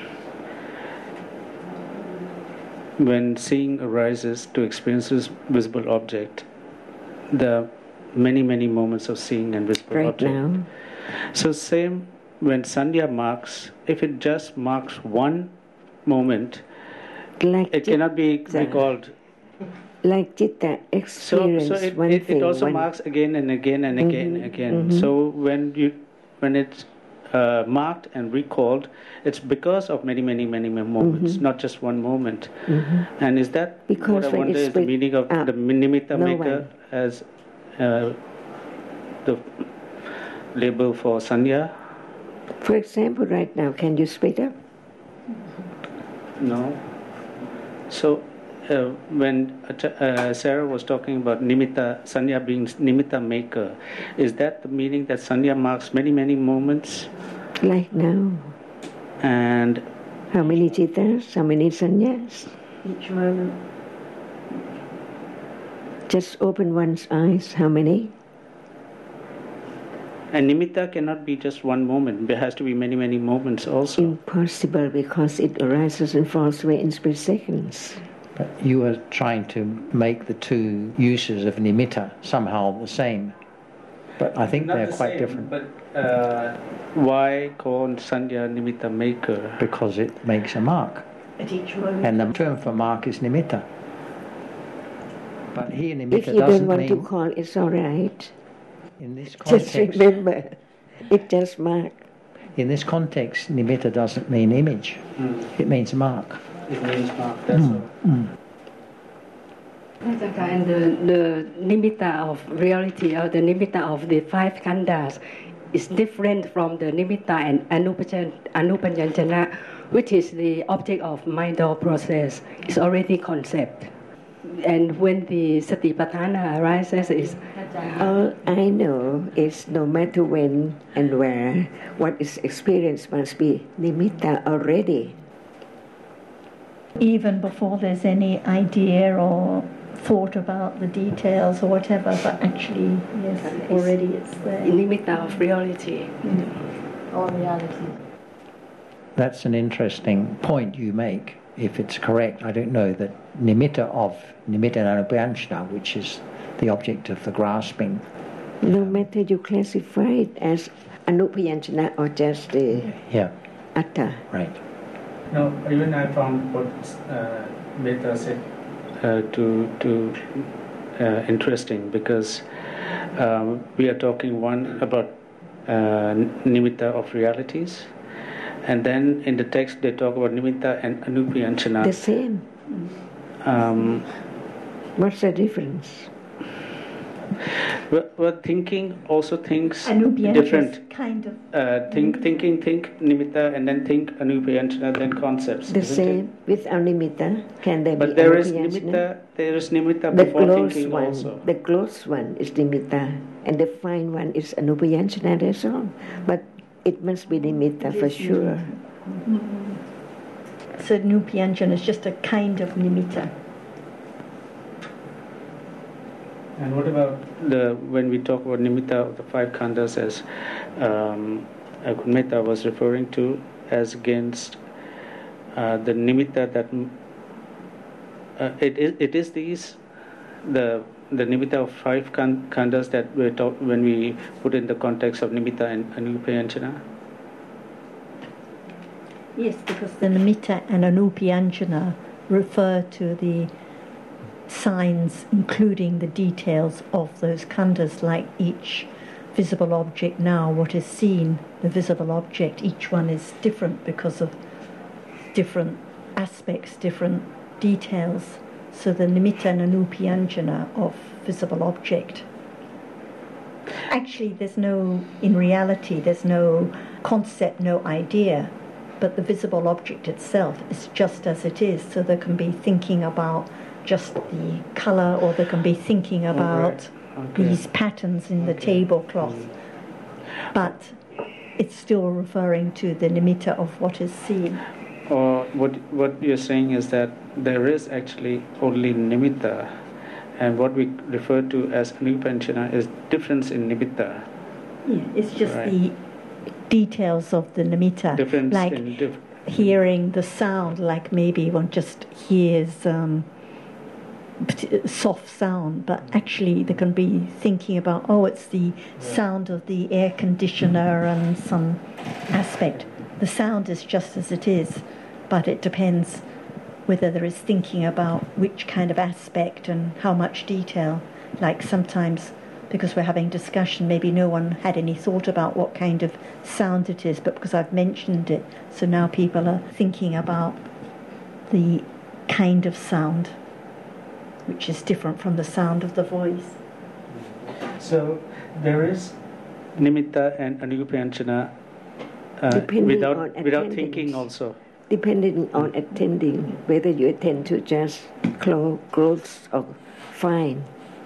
when seeing arises to experience this visible object, the many, many moments of seeing and visible Right object. now. So same when Sandhya marks, if it just marks one moment, Like it cannot be citta. recalled. Like citta So, experience so it, one it, thing. it also one, marks again and again and again and again. mhm. So when you when it's uh, marked and recalled, it's because of many, many, many moments, not just one moment. And is that Because what I when wonder it's is the with- meaning of uh, the nimitta no maker one. as uh, the label for sanya? For example, right now, can you speak up? No. So uh, when uh, Sarah was talking about nimitta, sanya being nimitta maker, is that the meaning that sanya marks many, many moments? Like now. And How many cittas? How many sanyas? Each moment. Just open one's eyes. How many? and nimitta cannot be just one moment. There has to be many, many moments also. Impossible, because it arises and falls away in split seconds. But you are trying to make the two uses of nimitta somehow the same. But I think Not they're the quite same, different But uh, why call sanya nimitta maker? because it makes a mark. At each moment. And the term for mark is nimitta. But here If nimitta you don't doesn't want mean, to call, it's all right. in this Just context, remember, it just mark. in this context, nimitta doesn't mean image. Mm. It means mark. It means mark, that's all. And the, the nimitta of reality, or the nimitta of the five khandhas, is different from the nimitta and anupajan- anupanjanjana, which is the object of mindful process. It's already concept. And when the satipatthana arises, is All I know is no matter when and where, what is experienced must be nimitta already. Even before there's any idea or thought about the details or whatever, but actually, yes, already it's there. nimitta of reality. Or reality. That's an interesting point you make. If it's correct, I don't know that nimitta of nimitta and anupanchana, which is the object of the grasping. No matter you classify it as anupayanchana or just the Yeah, atta. right. No, even I found what uh, Mehta said uh, to to uh, interesting because um, we are talking one about uh, nimitta of realities, and then in the text they talk about nimitta and anupayanchana. The same. Um, What's the difference? well, well, thinking also thinks Anupayanchana different. is kind of Uh, think, thinking, think nimitta, and then think anupayanchana, then concepts. The isn't same it? with our nimitta. Can there But be there is anupayanchana? nimitta. There is nimitta The before close thinking one, also. the close one is nimitta, and the fine one is anupayanchana. That's all. But it must be nimitta for sure. so Nupianjan is just a kind of nimitta. And what about the when we talk about nimitta of the five khandhas, as um, Mehta was referring to, as against uh, the nimitta that uh, it is it is these the the nimitta of five khan- khandhas that we talk when we put in the context of nimitta and anupayanchana. Yes, because the nimitta and anupayanchana refer to the signs, including the details of those khandhas, like each visible object now, what is seen, the visible object, each one is different because of different aspects, different details. So the nimitta and anupyanjana of visible object. Actually, there's no, in reality, there's no concept, no idea, but the visible object itself is just as it is. So there can be thinking about just the colour, or there can be thinking about oh, right. okay. these patterns in the okay. tablecloth. Mm. But it's still referring to the nimitta of what is seen. Or what what you're saying is that there is actually only nimitta, and what we refer to as anupyanjana is difference in nimitta. Yeah, it's just right. the details of the nimitta. Difference like in dif- hearing the sound, like maybe one just hears um, soft sound, but actually they can be thinking about, oh, it's the sound of the air conditioner and some aspect. The sound is just as it is, but it depends whether there is thinking about which kind of aspect and how much detail. Like sometimes, because we're having discussion, maybe no one had any thought about what kind of sound it is, but because I've mentioned it, so now people are thinking about the kind of sound, which is different from the sound of the voice. So there is nimitta and anupyanjana uh, Depending without on without thinking also. Depending on attending, whether you attend to just clo- clothes or fine.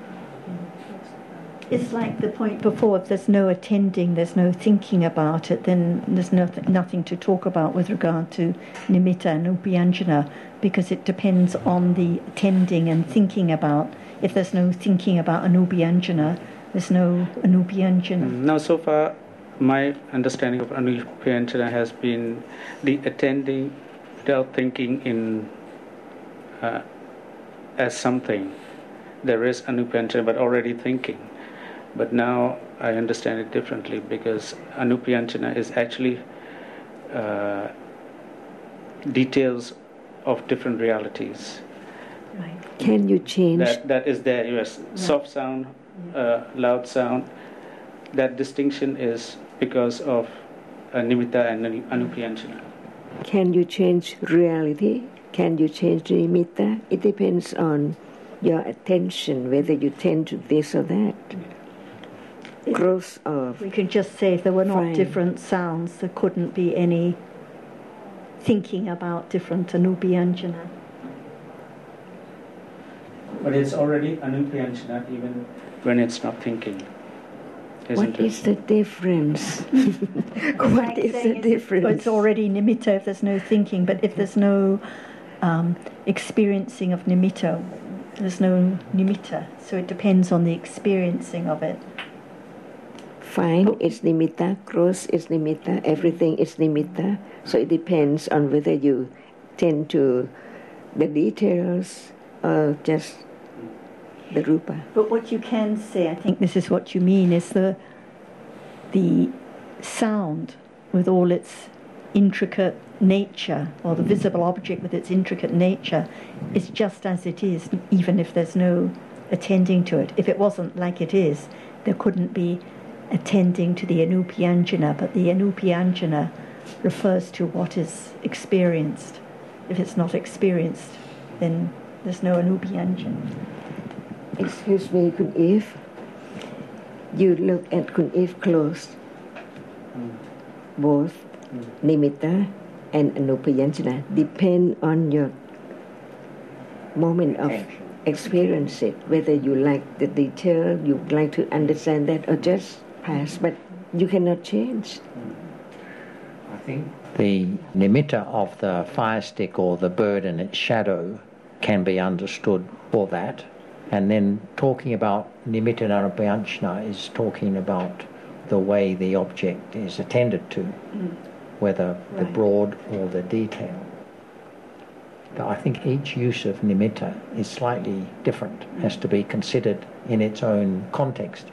It's like the point before, if there's no attending, there's no thinking about it, then there's nothing, nothing to talk about with regard to nimitta and anupyanjana, because it depends on the attending and thinking about. If there's no thinking about anupyanjana, there's no anupyanjana. Mm, Now, so far, my understanding of anupyanjana has been the attending without thinking in uh, as something. There is anupyanjana, but already thinking. But now I understand it differently, because anupyanjana is actually uh, details of different realities. Right. Can you change? That that is there. Yes, Right. soft sound, uh, loud sound. That distinction is because of uh, nimitta and anu- anupyanjana. Can you change reality? Can you change the nimitta? It depends on your attention, whether you tend to this or that. Growth of We could just say if there were not Fine. different sounds, there couldn't be any thinking about different anupyanjana. But it's already anupyanjana even when it's not thinking. Isn't what it? is the difference? what Like is saying the it's- difference? It's already nimitta if there's no thinking, but if there's no um, experiencing of nimitta, there's no nimitta. So it depends on the experiencing of it. Fine is nimitta, gross is nimitta, everything is nimitta. So it depends on whether you tend to the details or just the rupa. But what you can say, I think this is what you mean, is the the sound with all its intricate nature, or the visible object with its intricate nature, is just as it is, even if there's no attending to it. If it wasn't like it is, there couldn't be attending to the anupyanjana, but the anupyanjana refers to what is experienced. If it's not experienced, then there's no anupyanjana. Excuse me, Kun If. You look at Kun If close. Both nimitta and anupyanjana depend on your moment of experience it, whether you like the detail, you like to understand that, or just pass, but you cannot change. I think the nimitta of the fire stick or the bird and its shadow can be understood for that. And then talking about nimitta and anupyanjana is talking about the way the object is attended to, mm. whether right. the broad or the detail. But I think each use of nimitta is slightly different, mm. has to be considered in its own context.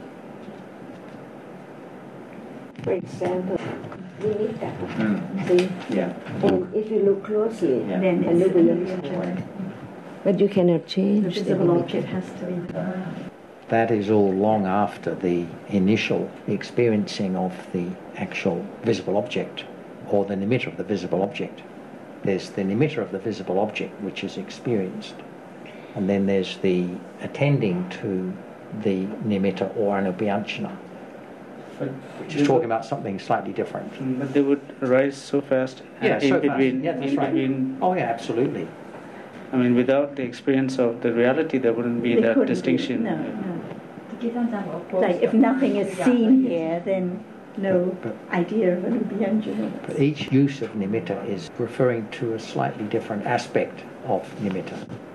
For example, nimitta, mm. see? Yeah. And if you look closely, yeah. then it's anupyanjana. But you cannot change the visible the object has to be there. That is all long after the initial experiencing of the actual visible object, or the nimitta of the visible object. There's the nimitta of the visible object, which is experienced. And then there's the attending to the nimitta or anubhyanchana, which is talking about something slightly different. But they would arise so fast. Yeah, in so between, fast. Yeah, that's in right. between. Oh, yeah, absolutely. I mean, without the experience of the reality, there wouldn't be They that couldn't be- distinction. no, no. Like if nothing is seen here, then no But- idea of an ubhyanjana. But each use of nimitta is referring to a slightly different aspect of nimitta.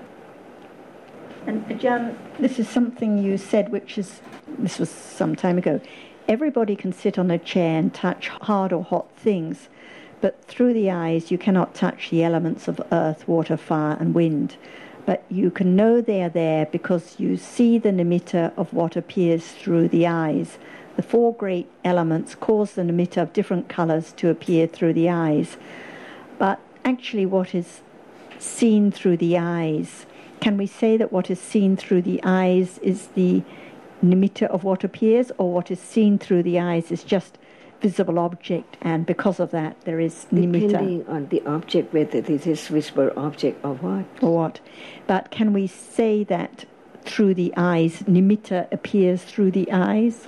And Ajahn, this is something you said, which is, this was some time ago. Everybody can sit on a chair and touch hard or hot things, but through the eyes you cannot touch the elements of earth, water, fire and wind. But you can know they are there because you see the nimitta of what appears through the eyes. The four great elements cause the nimitta of different colours to appear through the eyes. But actually what is seen through the eyes, can we say that what is seen through the eyes is the nimitta of what appears, or what is seen through the eyes is just visible object, and because of that there is nimitta? Depending on the object, whether this is visible object or what. Or what? But can we say that through the eyes, nimitta appears through the eyes?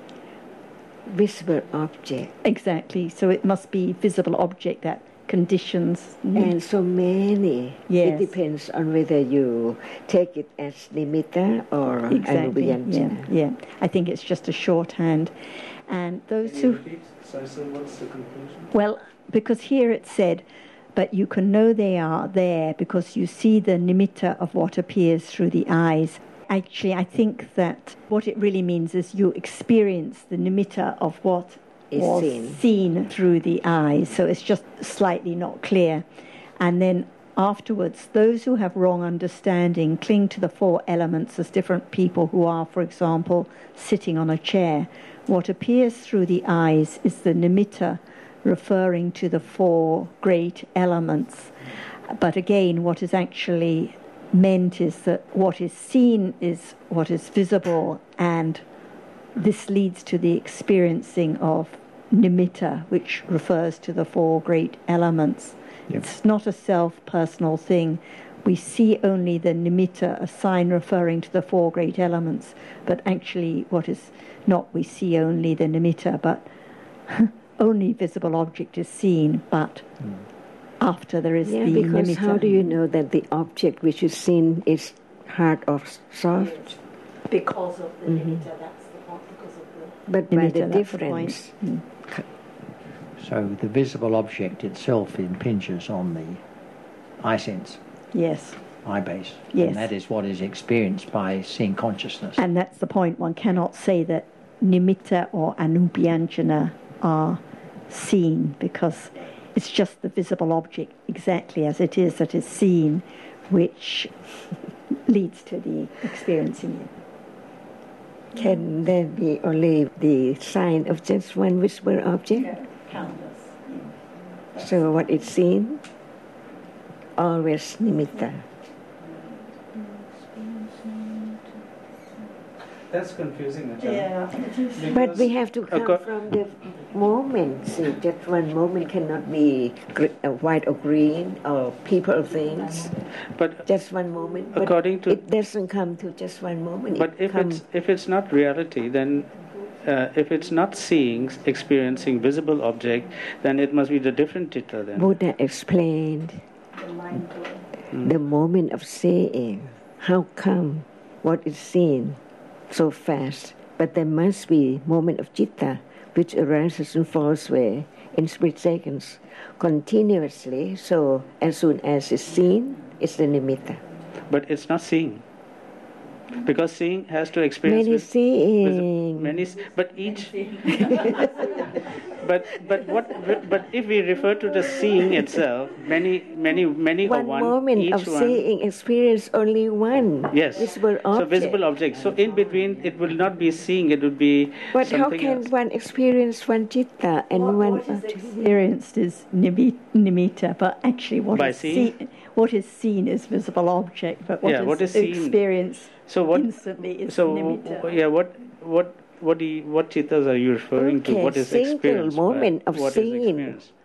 Visible object. Exactly. So it must be visible object that conditions. And so many. Yes. It depends on whether you take it as nimitta or Exactly. Yeah, anubhyanjana. yeah. I think it's just a shorthand. And those who... Sorry, so what's the conclusion? Well, because here it said, but you can know they are there because you see the nimitta of what appears through the eyes. Actually, I think that what it really means is you experience the nimitta of what Is was seen. seen through the eyes. So it's just slightly not clear. And then afterwards, those who have wrong understanding cling to the four elements as different people who are, for example, sitting on a chair. What appears through the eyes is the nimitta referring to the four great elements. But again, what is actually meant is that what is seen is what is visible, and this leads to the experiencing of nimitta, which refers to the four great elements. Yep. It's not a self-personal thing. We see only the nimitta, a sign referring to the four great elements, but actually what is not, we see only the nimitta, but only visible object is seen, but Mm. after there is Yeah, the because nimitta. how do you know that the object which is seen is hard or soft? Because of the Mhm. nimitta, that's the point, because of the But by nimitta, the that's the point. difference. Mm. So the visible object itself impinges on the eye sense, Yes, eye base. Yes. And that is what is experienced by seeing consciousness. and that's the point. One cannot say that nimitta or anubhyanjana are seen, because it's just the visible object exactly as it is that is seen, which leads to the experiencing it. Can there be only the sign of just one visible object? Countless. So what is seen? Always nimitta. That's confusing, Ajahn. Yeah. But we have to come Acco- from the moment. See, just one moment cannot be gr- uh, white or green or people or things. But Just one moment. But According to- it doesn't come to just one moment. but it if come, it's if it's not reality, then uh, if it's not seeing, experiencing visible object, then it must be the different chitta then. Buddha explained the moment of seeing. How come what is seen so fast? But there must be moment of citta which arises and falls away in split seconds continuously. So as soon as it's seen, it's the nimitta. But it's not seeing, because seeing has to experience Many with- seeing. with many, s- but each. But but what? But if we refer to the seeing itself, many many many One or one moment each of one. seeing experience only one Yes. visible object. So visible object. So in between, it will not be seeing. It would be But how something can else. one experience one citta and What, one what is object? experienced is nimi- nimitta, but actually what By is seeing? seen, what is seen is visible object, but what Yeah, is what is seen- experienced So what? instantly is So nimitta. yeah, what what what do you, what chittas are you referring to? Okay, What is single experienced? by- moment of what is seeing. experienced?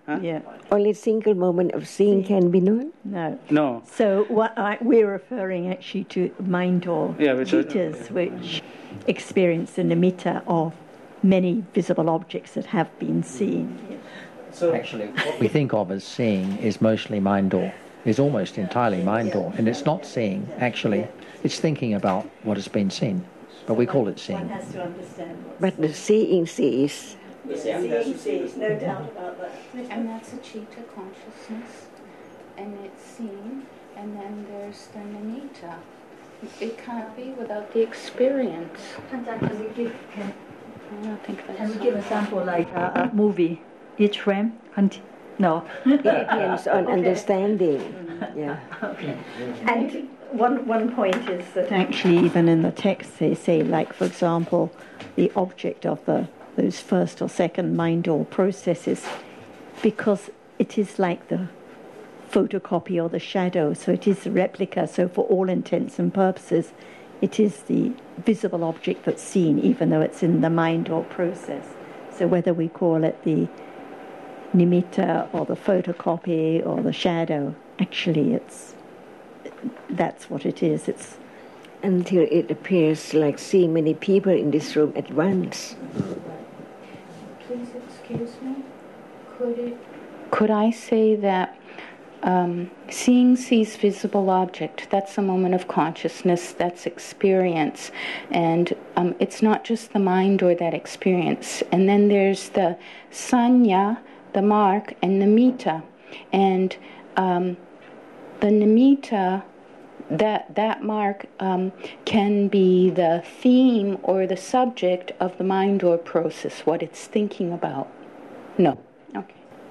Huh? Yeah. Only single moment of seeing can be known? No. No. So what I, we're referring actually to mind or Yeah, which are- jitas, which experience the nimitta of many visible objects that have been seen. So Actually, what we think of as seeing is mostly mind or, is almost entirely mind or, and it's not seeing, actually. It's thinking about what has been seen, but we call it seeing. One has to understand what's But the seeing sees. seeing sees, no doubt about that. And that's a citta consciousness, and it's seen, and then there's the nimitta. It can't be without the experience. Can we give, can, I don't think that's can we give a sample like a, a movie? Each frame? Conti- no. It depends on understanding. Yeah. Okay. And one one point is that actually even in the text they say, like for example, the object of the those first or second mind or processes, because it is like the photocopy or the shadow, so it is a replica, so for all intents and purposes it is the visible object that's seen, even though it's in the mind or process. So whether we call it the nimitta or the photocopy or the shadow, actually it's that's what it is. It's Until it appears like seeing many people in this room at once. Please excuse me. Could it? Could I say that um, seeing sees visible object? That's a moment of consciousness. That's experience, and um, it's not just the mind or that experience. And then there's the sanya, the mark, and nimitta, and um, the nimitta. That that mark um, can be the theme or the subject of the mind or process, what it's thinking about. No. Okay.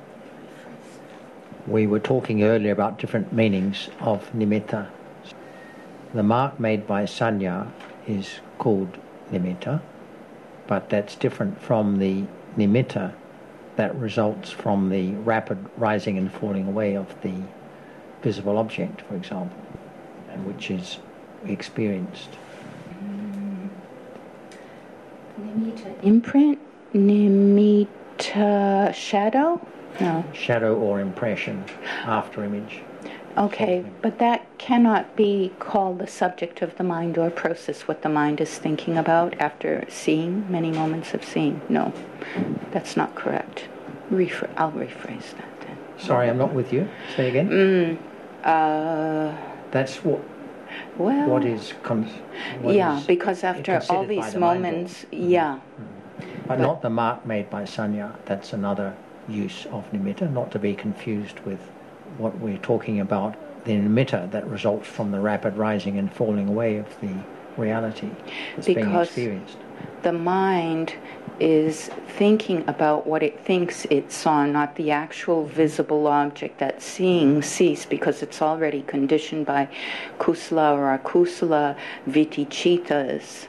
We were talking earlier about different meanings of nimitta. The mark made by sanya is called nimitta, but that's different from the nimitta that results from the rapid rising and falling away of the visible object, for example, and which is experienced. Mm. Nimitta imprint, nimitta shadow? No. Shadow or impression, after image. Okay, but that cannot be called the subject of the mind or process, what the mind is thinking about after seeing, many moments of seeing. No, that's not correct. Rephr- I'll rephrase that then. Sorry, I'm not with you. Say again. Mm, uh, That's what. well, What is? Con- what yeah, is because after all considered by these the mind moments, or- yeah. But not the mark made by sanya. That's another use of nimitta, not to be confused with what we're talking about, the nimitta that results from the rapid rising and falling away of the reality that's being Because experienced. the mind is thinking about what it thinks it saw, not the actual visible object that seeing sees, because it's already conditioned by kusala or akusala viticittas.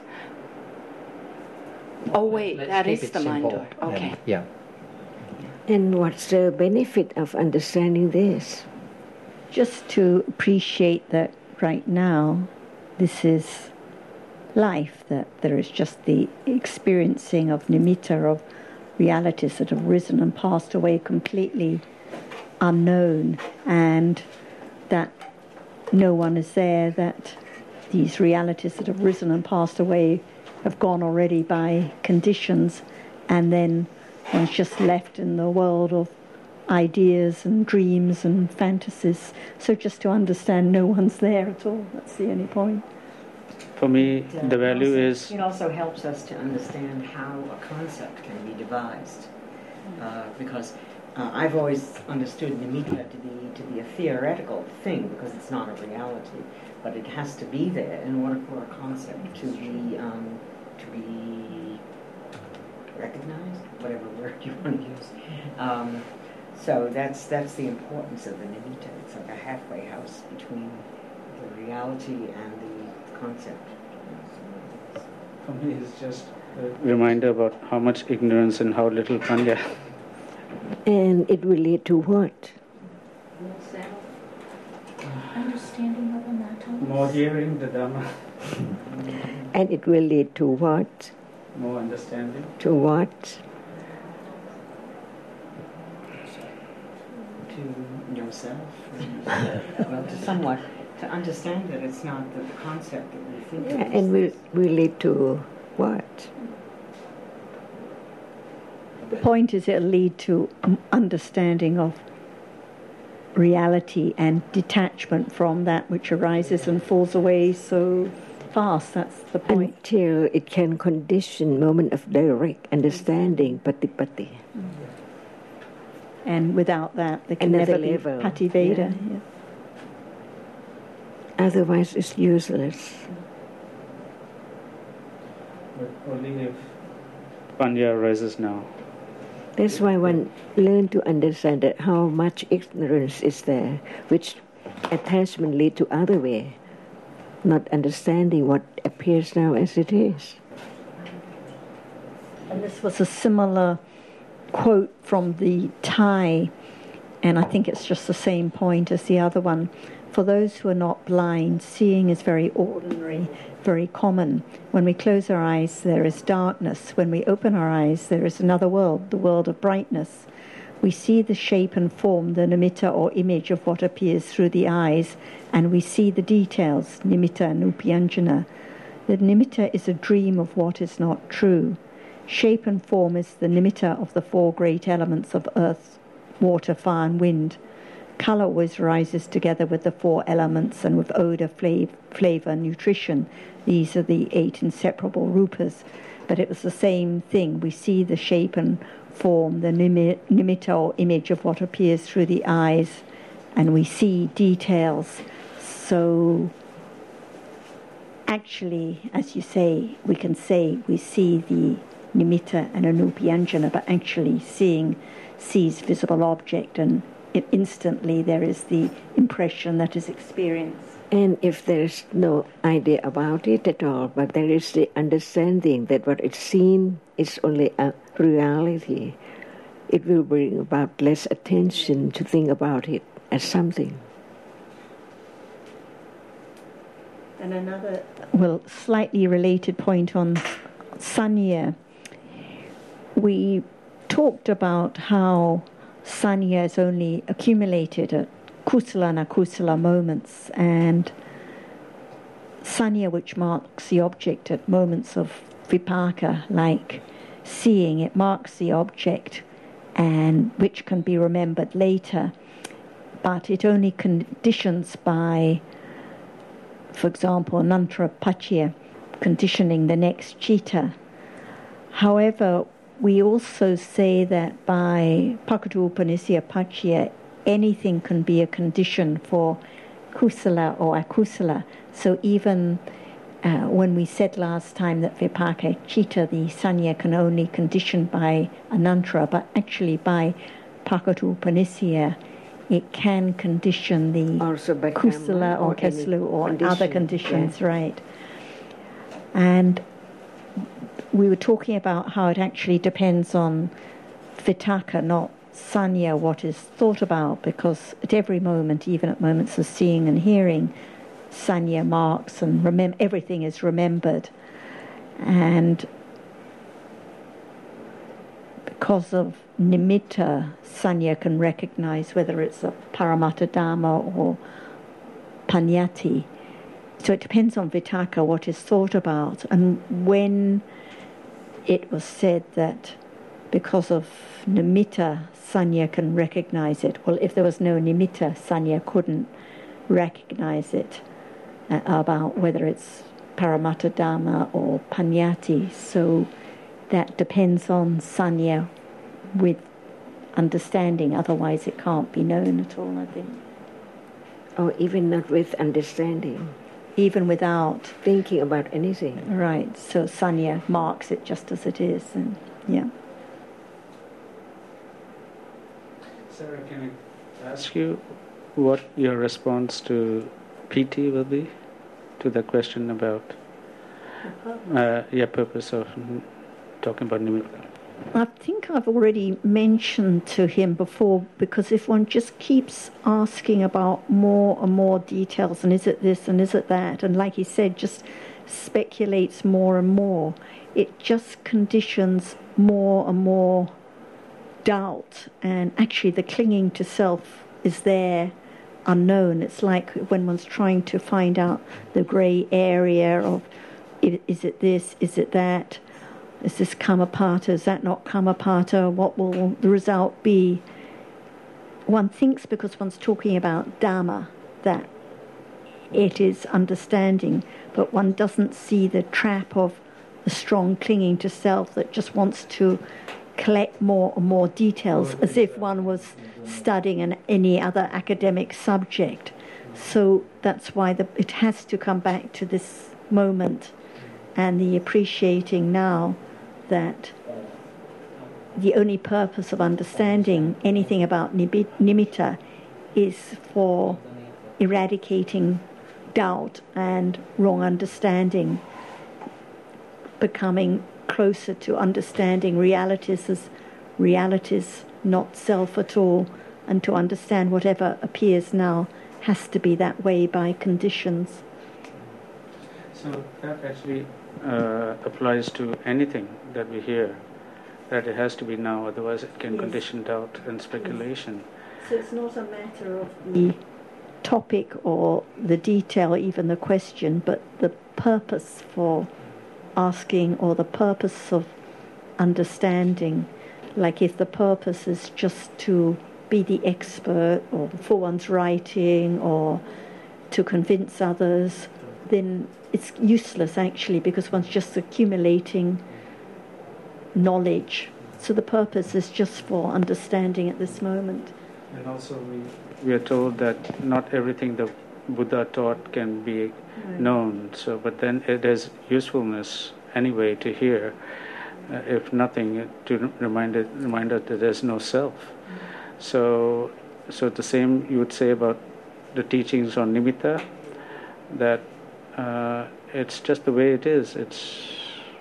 Oh wait, Let's that keep is it the mind. simple. Or, okay. And, yeah. And what's the benefit of understanding this? just to appreciate that right now this is life, that there is just the experiencing of nimitta, of realities that have risen and passed away completely unknown, and that no one is there, that these realities that have risen and passed away have gone already by conditions, and then one's just left in the world of ideas and dreams and fantasies. So just to understand no one's there at all, that's the only point. For me, It, uh, the value also, is... It also helps us to understand how a concept can be devised. Uh, because uh, I've always understood nimitta to be to be a theoretical thing because it's not a reality, but it has to be there in order for a concept to be um, to be recognized, whatever word you want to use. Um, so that's that's the importance of the nimitta. It's like a halfway house between the reality and the concept. For me, it's just a reminder about how much ignorance and how little panya. And it will lead to what? Understanding of anatta. More hearing the Dhamma, And it will lead to what? more understanding. To what? to know self. And, well, to somewhat, to understand that it's not the, the concept that we think Yeah, of. and will will lead to what? The point is it'll lead to understanding of reality and detachment from that which arises and falls away so fast. That's the point. Until it can condition moment of direct understanding, patipati. And without that, there can Another never be level. Pativeda. Yeah. Yeah. Otherwise, it's useless. But only if Panya arises now. That's why one learn to understand that how much ignorance is there, which attachment lead to other way, not understanding what appears now as it is. And this was a similar quote from the Thai, and I think it's just the same point as the other one. For those who are not blind, seeing is very ordinary, very common. When we close our eyes, there is darkness. When we open our eyes, there is another world, the world of brightness. We see the shape and form, the nimitta or image of what appears through the eyes, and we see the details, nimitta and upyanjana. The nimitta is a dream of what is not true. Shape and form is the nimitta of the four great elements of earth, water, fire, and wind. Colour always rises together with the four elements and with odour, flav- flavour, nutrition. These are the eight inseparable rupas. But it was the same thing. We see the shape and form, the nimi- nimitta or image of what appears through the eyes, and we see details. So actually, as you say, we can say we see the nimitta and anupyanjana, but actually seeing sees visible object, and it instantly there is the impression that is experienced. And if there is no idea about it at all, but there is the understanding that what is seen is only a reality, it will bring about less attention to think about it as something. And another, well, slightly related point on sanya. We talked about how sanya is only accumulated at kusala and akusala moments, and sanya, which marks the object at moments of vipaka, like seeing, it marks the object, and which can be remembered later, but it only conditions by, for example, nantra pachya, conditioning the next citta. However, we also say that by Pakatu Upanisya Pachya, anything can be a condition for kusala or akusala. So even uh, when we said last time that vipaka citta, the sanya, can only condition by anantara, but actually by Pakatu Upanisya, it can condition the Also by kusala karma or or any keslu or condition, other conditions, yeah. right? And we were talking about how it actually depends on vitaka, not sanya, what is thought about, because at every moment, even at moments of seeing and hearing, sanya marks and remem- everything is remembered. And because of nimitta, sanya can recognize whether it's a paramatta dhamma or panyati. So it depends on vitaka, what is thought about. And when it was said that because of nimitta, sanya can recognize it. Well, if there was no nimitta, sanya couldn't recognize it uh, about whether it's paramatta dhamma or panyati. So that depends on sanya with understanding. Otherwise, it can't be known at all, I think. Or even not with understanding. Even without thinking about anything. Right, so sanya marks it just as it is, and yeah. Sarah, can I ask you what your response to P T will be to the question about uh, yeah, purpose of talking about nimitta? I think I've already mentioned to him before, because if one just keeps asking about more and more details, and is it this and is it that, and like he said, just speculates more and more, it just conditions more and more doubt, and actually the clinging to self is there unknown. It's like when one's trying to find out the grey area of, is it this, is it that, is this Kamapata, is that not Kamapata, what will the result be? One thinks because one's talking about Dhamma that it is understanding, but one doesn't see the trap of the strong clinging to self that just wants to collect more and more details, as if one was studying an, any other academic subject. So that's why the, it has to come back to this moment and the appreciating now that the only purpose of understanding anything about nimitta is for eradicating doubt and wrong understanding, becoming closer to understanding realities as realities, not self at all, and to understand whatever appears now has to be that way by conditions. So that actually uh, applies to anything that we hear, that it has to be now, otherwise it can yes. condition doubt and speculation. So it's not a matter of the topic or the detail, even the question, but the purpose for asking or the purpose of understanding. Like if the purpose is just to be the expert or for one's writing or to convince others, then it's useless actually, because one's just accumulating knowledge. So the purpose is just for understanding at this moment. And also we, we are told that not everything the Buddha taught can be right. known. So, but then it has usefulness anyway to hear, uh, if nothing, to remind it, remind us that there's no self. Mm-hmm. So, so the same you would say about the teachings on nimitta, that uh, it's just the way it is. It's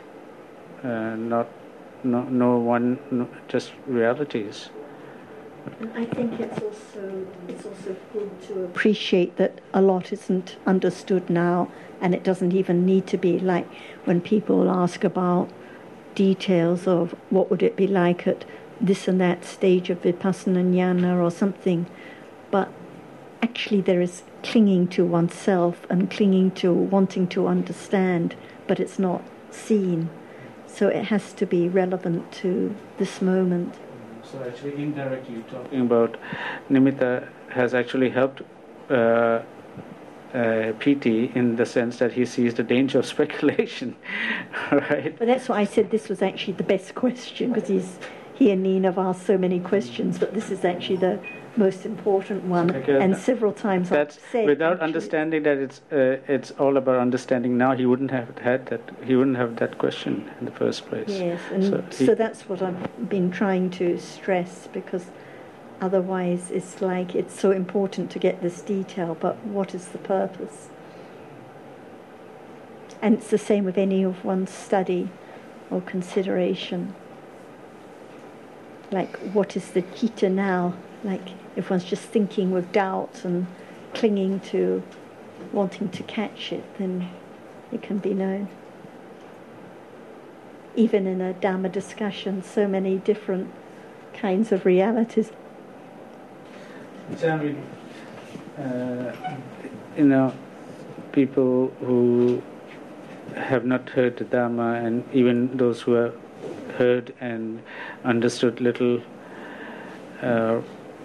uh, not no, no one, no, just realities. And I think it's also it's also good to appreciate that a lot isn't understood now, and it doesn't even need to be. Like when people ask about details of what would it be like at this and that stage of vipassana jnana or something, but actually there is clinging to oneself and clinging to wanting to understand, but it's not seen. So it has to be relevant to this moment. So actually indirectly talking about nimitta has actually helped uh, uh, P T in the sense that he sees the danger of speculation, right? But that's why I said this was actually the best question, because he's, he and Nina have asked so many questions, but this is actually the most important one. Because and several times that's I've said... Without actually, understanding that it's uh, it's all about understanding now, he wouldn't have had that, he wouldn't have that question in the first place. Yes, and so, so he, that's what I've been trying to stress, because otherwise it's like it's so important to get this detail, but what is the purpose? And it's the same with any of one's study or consideration. Like, what is the citta now? Like, if one's just thinking with doubt and clinging to wanting to catch it, then it can be known. Even in a Dhamma discussion, so many different kinds of realities. So, uh, you know, people who have not heard the Dhamma, and even those who have heard and understood little, uh,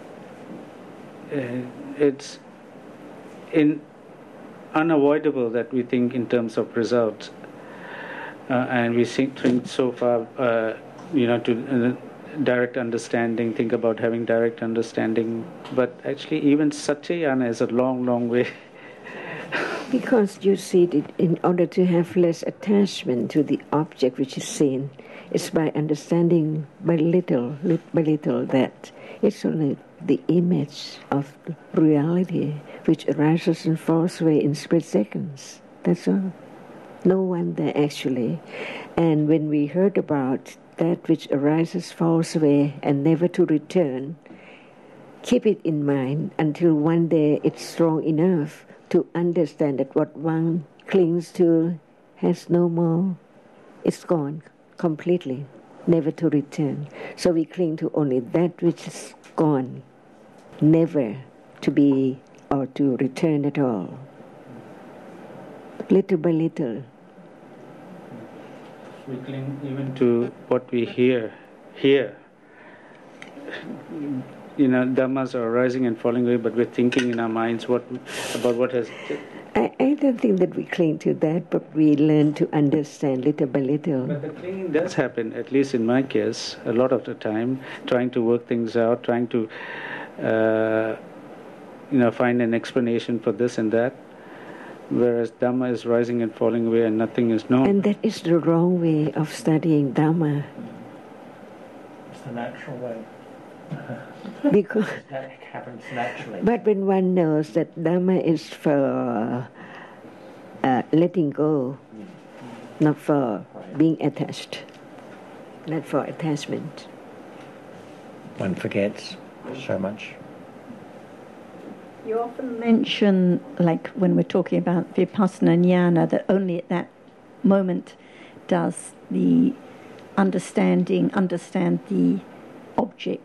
it's in unavoidable that we think in terms of results, uh, and we think, think so far, uh, you know, to uh, direct understanding, think about having direct understanding, but actually even Satyayana is a long, long way. Because you see, that in order to have less attachment to the object which is seen, it's by understanding by little, by little, that it's only the image of reality which arises and falls away in split seconds. That's all. No wonder, actually. And when we heard about that which arises, falls away, and never to return, keep it in mind until one day it's strong enough to understand that what one clings to has no more. It's gone completely, never to return. So we cling to only that which is gone, never to be or to return at all. Little by little. We cling even to what we hear. Hear. You know, dhammas are rising and falling away, but we're thinking in our minds what about what has. I, I don't think that we cling to that, but we learn to understand little by little. But the clinging does happen, at least in my case, a lot of the time, trying to work things out, trying to, uh, you know, find an explanation for this and that, whereas Dhamma is rising and falling away and nothing is known. And that is the wrong way of studying Dhamma. It's the natural way. Because that happens naturally. But when one knows that Dhamma is for uh, letting go, not for being attached, not for attachment, one forgets so much. You often mention, like when we're talking about Vipassana Jnana, that only at that moment does the understanding understand the object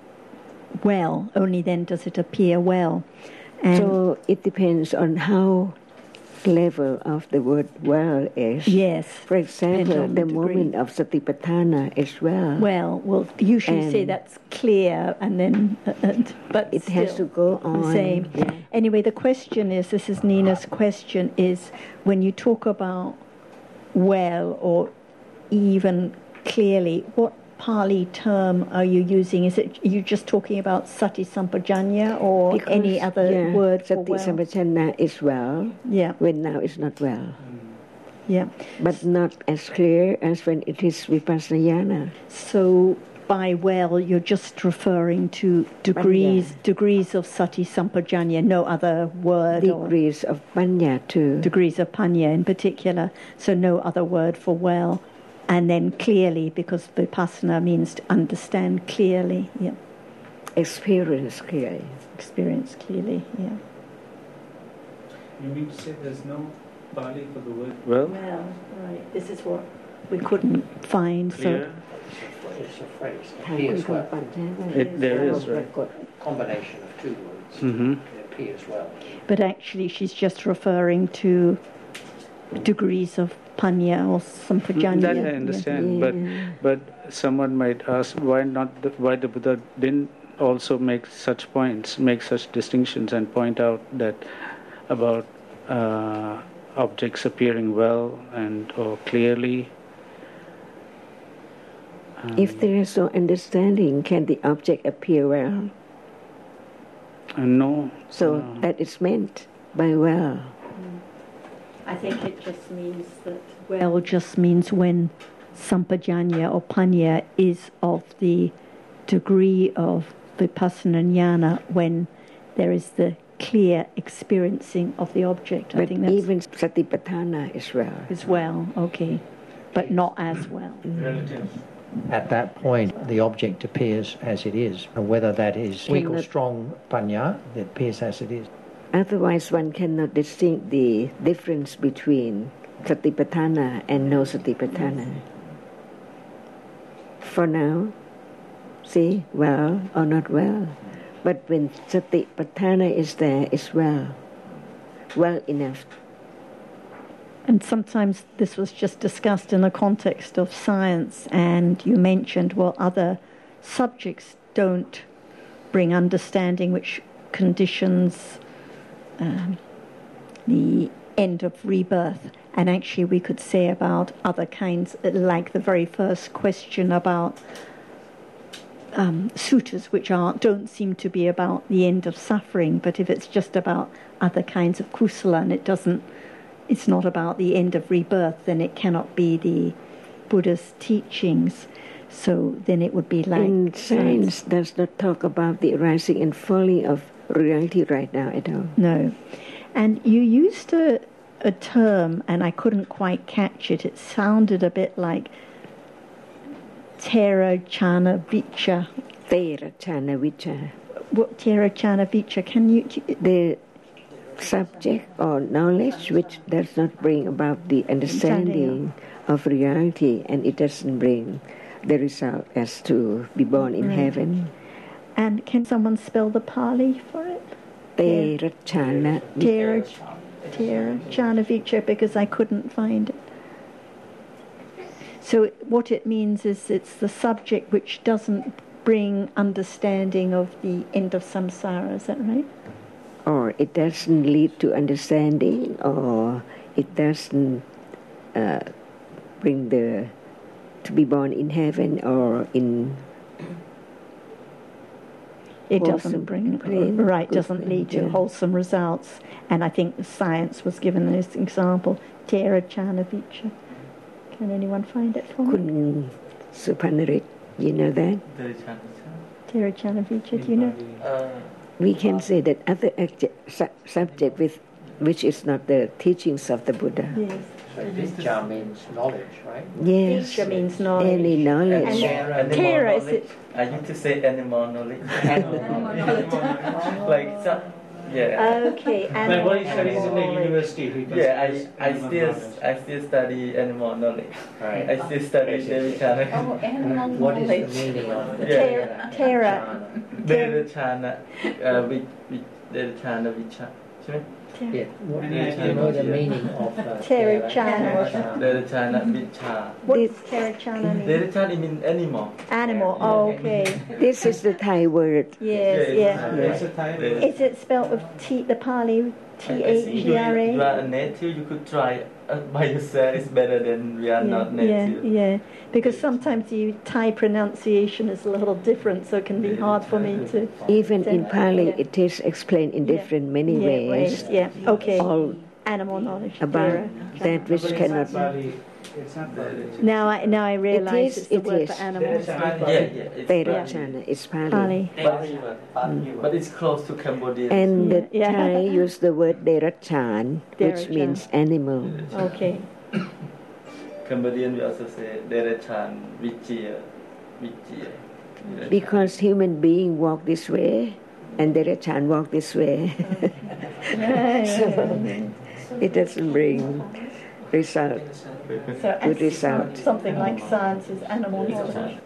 well, only then does it appear well. And so it depends on how level of the word well is. Yes. For example, the, the moment of Satipatthana is well. Well, well, usually and say that's clear, and then, uh, uh, but it still has to go on. The same. Yeah. Anyway, the question is, this is Nina's question, is when you talk about well or even clearly, what Pali term are you using? Is it, are you just talking about sati sampajanya or because, any other yeah, word for sati well? Sati sampajanya is well, yeah. when now it's not well. Yeah. But not as clear as when it is vipassana jnana. So by well, you're just referring to degrees Panya. degrees of sati sampajanya, no other word. Degrees or of panya too. Degrees of panya in particular, so no other word for well. And then clearly, because vipassana means to understand clearly. Yeah. Experience clearly. Experience clearly, yeah. You mean to say there's no Pali for the word well? Well, right. This is what we couldn't find. Clear? So it's a phrase. Appears well. It, there is, right? Combination of two words. Mm-hmm. It appears well. But actually, she's just referring to degrees of panya or sampajanya. That I understand, yeah. but but someone might ask why not the, why the Buddha didn't also make such points, make such distinctions, and point out that about uh, objects appearing well and or clearly. Um, if there is no understanding, can the object appear well? Uh, no. So no. that is meant by well. I think it just means that well just means when sampajanya or panya is of the degree of vipassana jnana, when there is the clear experiencing of the object. But I think that's even satipatthana is well. as well, okay, but not as well. Relative. At that point, the object appears as it is, and whether that is weak or strong panya, it appears as it is. Otherwise, one cannot distinguish the difference between satipatthana and no satipatthana. For now, see, well or not well. But when satipatthana is there, it's well, well enough. And sometimes this was just discussed in the context of science, and you mentioned, well, other subjects don't bring understanding, which conditions um, the end of rebirth. And actually we could say about other kinds, like the very first question about um, suttas, which are don't seem to be about the end of suffering, but if it's just about other kinds of kusala and it doesn't, it's not about the end of rebirth, then it cannot be the Buddha's teachings. So then it would be like... And science does not talk about the arising and falling of reality right now at all. No. And you used a, a term, and I couldn't quite catch it. It sounded a bit like Tera Chana Vicha. Tera Chana Vicha. What Tera Chana Vicha? Can you... The subject or knowledge which does not bring about the understanding of reality, and it doesn't bring the result as to be born in right. heaven. And can someone spell the Pali for it? Terachana. Tera, Tera Chanavicha, because I couldn't find it. So what it means is it's the subject which doesn't bring understanding of the end of samsara, is that right? Or it doesn't lead to understanding, or it doesn't uh, bring the to be born in heaven or in it doesn't bring plain, right doesn't lead to yeah. wholesome results. And I think science was given this example, Tera Chanavicha. Can anyone find it for me? Kun Supannarit, you know that? Tera Chanavicha, do you know? Uh, We can say that other acti- su- subject with which is not the teachings of the Buddha. Yes. So Vichya means knowledge, right? Yes. Vichya means knowledge. Any knowledge. And animal Tera, is knowledge. it? I used to say animal knowledge. like some, yeah. Okay, Like animal what he studies in the knowledge. university. he Yeah, I, considers I animal still knowledge. I still study animal knowledge. Right. I still study Devachana. Oh, animal What is knowledge. the meaning of the Yeah. Tera. Devachana, uh, with with Devachana Vicha. Yeah. What, Any do idea you know about the it? meaning of uh, Terachana. Devachana Vicha. What does Terachana mean? Devachana means animal. Animal, oh, okay. This is the Thai word. Yes, Yeah, yeah. It's a Thai word. Is it spelled with T, the Pali, T I H think E R you, you A? are a native, you could try uh, by yourself. It's better than we are not Yeah, native. yeah. Because sometimes the Thai pronunciation is a little different, so it can be hard for me to. Even in Pali, Yeah. it is explained in Yeah. different many Yeah, ways. Yeah, okay. All Animal knowledge. about Tera. that which But it's cannot not Bali. It's not Bali. Now I now I realise is, it's the it word is. for animals. Yeah, yeah. It's Terachana. It's Pali. Pali. But, but it's close to Cambodia. And the Yeah. Thai use the word Derachan, which Derachan. means animal. Okay. Cambodian we also say Derachan, Vichya, Vichya. Because human being walk this way, and Derachan walk this way. So it doesn't bring result. So Good as result. something like science is animal knowledge.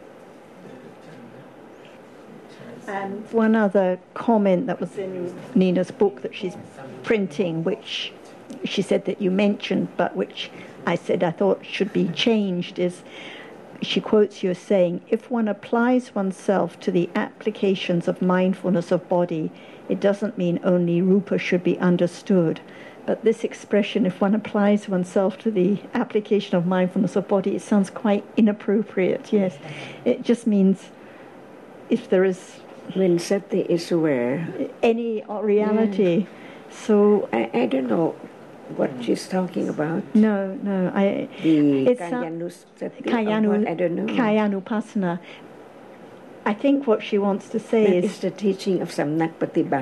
And one other comment that was in Nina's book that she's printing, which she said that you mentioned, but which I said I thought should be changed, is she quotes you as saying, if one applies oneself to the applications of mindfulness of body, it doesn't mean only rupa should be understood. But this expression, if one applies oneself to the application of mindfulness of body, it sounds quite inappropriate, yes. It just means if there is When sati is aware, any reality. So, I, I don't know what she's talking about. no, no, I... The It's a- Kayanusati, or Kayanu, what, I don't know. Kayanupasana. I think what she wants to say That is... is the teaching of Samnak Patibat.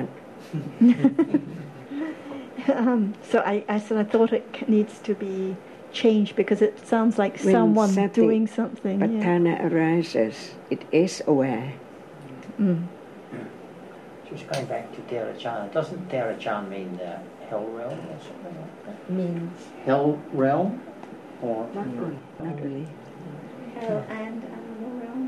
um, so I, I said I thought it c- needs to be changed because it sounds like When someone sati doing something. Yeah. Patthana arises, it is aware. Mm. Just going back to Terachan, doesn't Terachan mean the hell realm or something like that? Means Hell realm? Or Not really. Not really. hell and animal realm.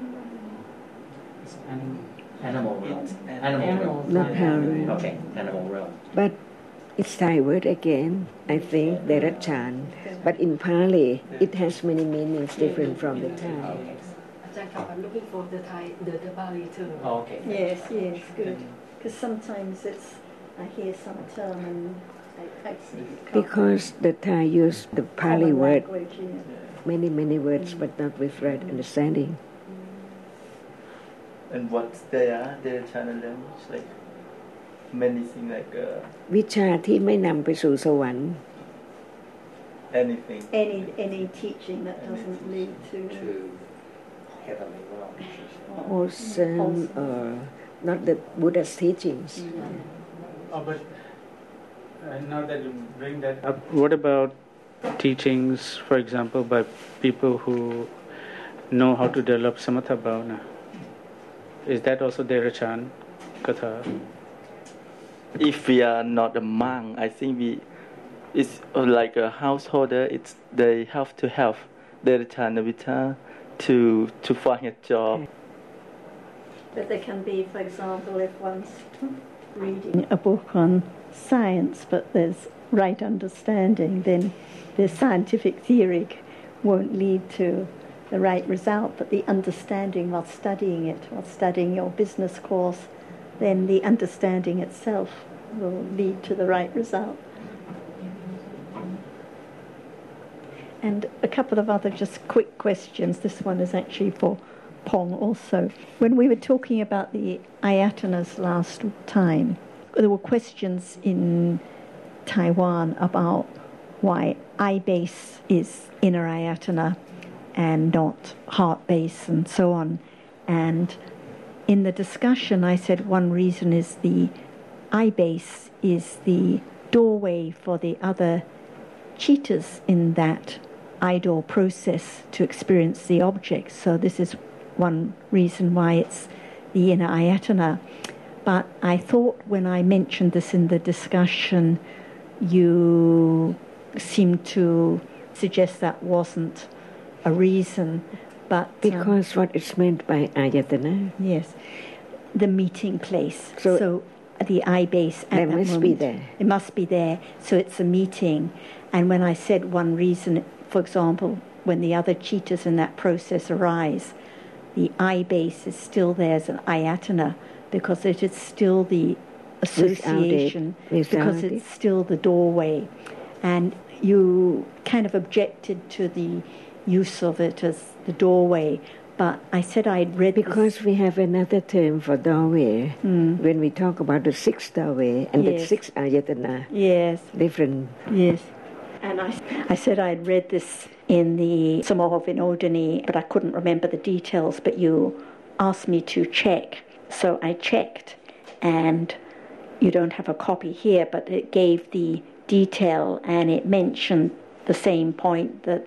animal realm? Animal realm. Not hell realm. Okay, animal realm. But it's Thai word again, I think, Derachan. But in Pali, it has many meanings different from the Thai. I'm looking for the Thai, the, the Bali too. Oh, okay. Yes, yes, good. Because sometimes it's, I hear some term and I, I can't- Because the Thai use the Pali common word, language, yeah. many, many words, but not with right understanding. And what's there? Derachan language, like many things, like uh, วิชาที่ไม่นำไปสู่สวรรค์ anything. Any any teaching that doesn't lead to To heavenly realms. wholesome or not the Buddha's teachings. Oh, but uh, now that you bring that up, what about teachings, for example, by people who know how to develop samatha bhavana? Is that also Derachan Katha? If we are not a monk, I think we it's like a householder. It's they have to have Derachan Vita to to find a job. But there can be, for example, if one's reading a book on science, but there's right understanding, then the scientific theory won't lead to the right result, but the understanding while studying it, while studying your business course, then the understanding itself will lead to the right result. And a couple of other just quick questions. This one is actually for Pong also. When we were talking about the ayatanas last time, there were questions in Taiwan about why eye base is inner ayatana and not heart base and so on. And in the discussion I said one reason is the eye base is the doorway for the other chittas in that eye door process to experience the object. So this is one reason why it's the inner ayatana. But I thought when I mentioned this in the discussion, you seemed to suggest that wasn't a reason. But because um, what is meant by ayatana? Yes, the meeting place. So, so the eye base at that that must moment, be there. It must be there. So it's a meeting. And when I said one reason, for example, when the other chittas in that process arise, the eye base is still there as an ayatana because it is still the association, Without it. Without because it. it's still the doorway. And you kind of objected to the use of it as the doorway. But I said I'd read because this. we have another term for doorway Mm. when we talk about the sixth doorway and Yes. the sixth ayatana. Yes. Different. Yes. And I, I said I'd read this in the Samoa Vinodini, but I couldn't remember the details, but you asked me to check. So I checked, and you don't have a copy here, but it gave the detail, and it mentioned the same point that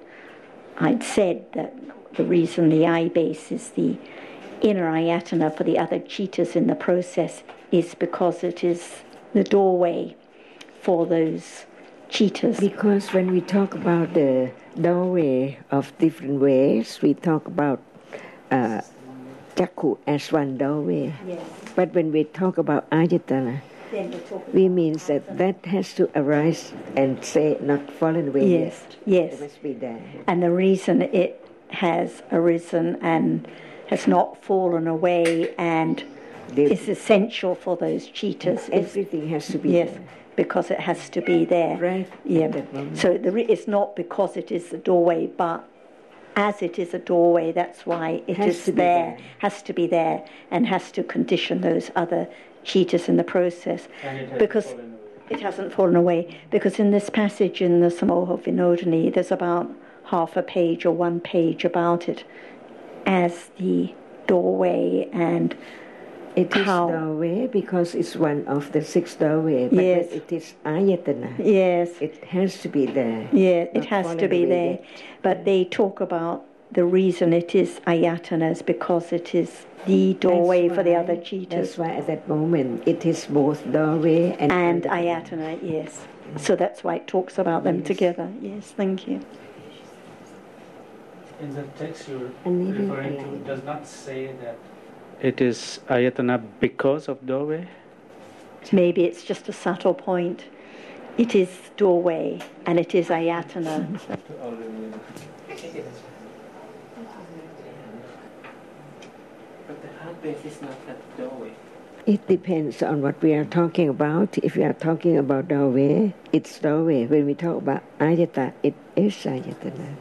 I'd said, that the reason the eye base is the inner ayatana for the other chittas in the process is because it is the doorway for those chittas. Because when we talk about the doorway of different ways, we talk about uh, Jakku as one doorway. Yes. But when we talk about ayatana, Then we're talking we about means that ayatana. that has to arise and say not fallen away Yes, yet. yes. It must be there. And the reason it has arisen and has not fallen away and The- is essential for those chittas is Everything has to be yes, there. because it has to be there. Right Yeah. at that moment. So the re- it's not because it is the doorway, but as it is a doorway, that's why it Has is to be there, there. has to be there, and has to condition those other chittas in the process. And it has because fallen away. it hasn't fallen away. Because in this passage in the Samoa Vinodini, there's about half a page or one page about it as the doorway and It is how- doorway because it's one of the six doorway. But Yes. when it is ayatana, yes, it has to be there. yeah, it not has to fallen be away there. yet. But they talk about the reason it is ayatana is because it is the doorway That's for the why- other That's chittas. why at that moment it is both doorway and, And ayatana, yes. So that's why it talks about them Yes. together. Yes, thank you. In the text you're And maybe referring to aligned. does not say that it is ayatana because of doorway. Maybe it's just a subtle point. It is doorway and it is ayatana. But the heart base is not at the doorway. It depends on what we are talking about. If we are talking about doorway, it's doorway. When we talk about ayata, it is ayatana.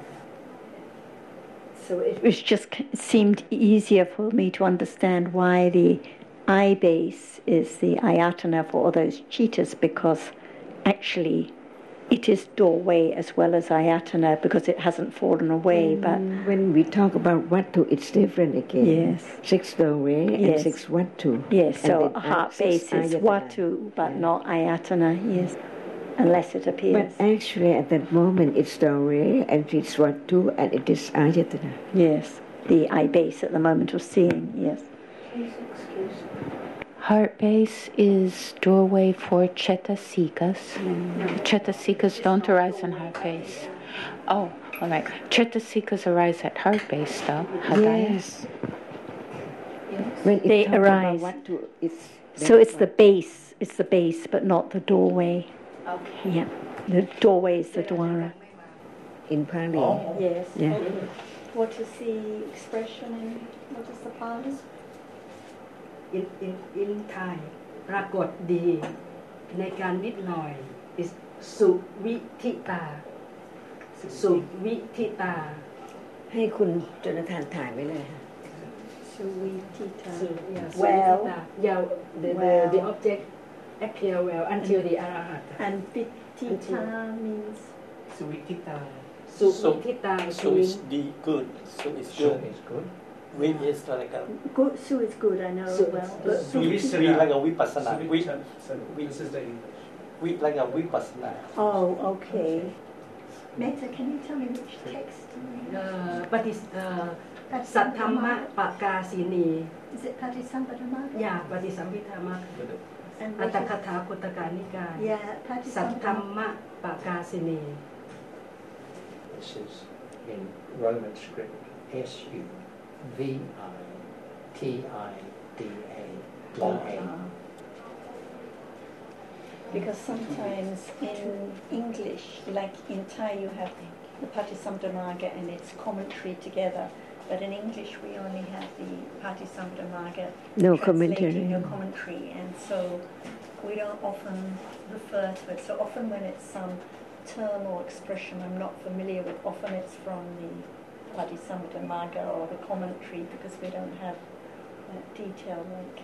So it was just it seemed easier for me to understand why the eye base is the ayatana for all those chittas, because actually it is doorway as well as ayatana because it hasn't fallen away. But Mm, when we talk about watu, it's different again. Yes. Six doorway and Yes. six watu. yes, And so then a heart six base is ayatana. watu, but Yeah. not ayatana. Yes, unless it But appears. actually, at that moment, it's doorway and it's watu and it is ayatana. Yes, the eye base at the moment of seeing. Yes. Heart base is doorway for chetasikas. Chetasikas don't arise in heart base. Oh, all right. Chetasikas arise at heart base, though. Hadaya. Yes. Yes. When it they talks arise. About what to, it's So it's the base, it's the base, but not the doorway. Okay. Yeah, the doorway is the dwara. in Pali. Oh. Yes. Yeah. Okay. What is the expression in, what is the Pali? in in in Thai ปรากฏดีในการนิดหน่อย is สุวิธิตาสุวิธิตาให้คุณจนทานถ่ายไว้เลยค่ะ Suwitita. So, yeah, Well. suwitita. Yeah, the, Well. the, the object appear well until the arahata. And Vitita means? Suwitita. Suwitita So means it's the good. So it's So good. it's good. Wit is like a Good, Su is good, I know Su- well. Su- But we Suwitita- we like a vipassana. We We, this is the English. we like a vipassana. Oh, okay. Meta, can you tell me which text? uh, but it's uh, Patisampitamagga. สัทธรรมปากาสินี Is it Patisampitamagga? ยาปฏิสัมพิธามะ And อัต what ถ is- คถาคุตกานิกาย Yeah, สัทธรร Patisampitamagga. มปากาสินี This is in Roman script S U V I T I D A long A. Because sometimes in English, like in Thai, you have the Patisampitamagga and its commentary together. But in English, we only have the Patisampitamagga No translating commentary. no commentary, and so we don't often refer to it. So often when it's some term or expression I'm not familiar with, often it's from the Patisampitamagga or the commentary because we don't have that detail like.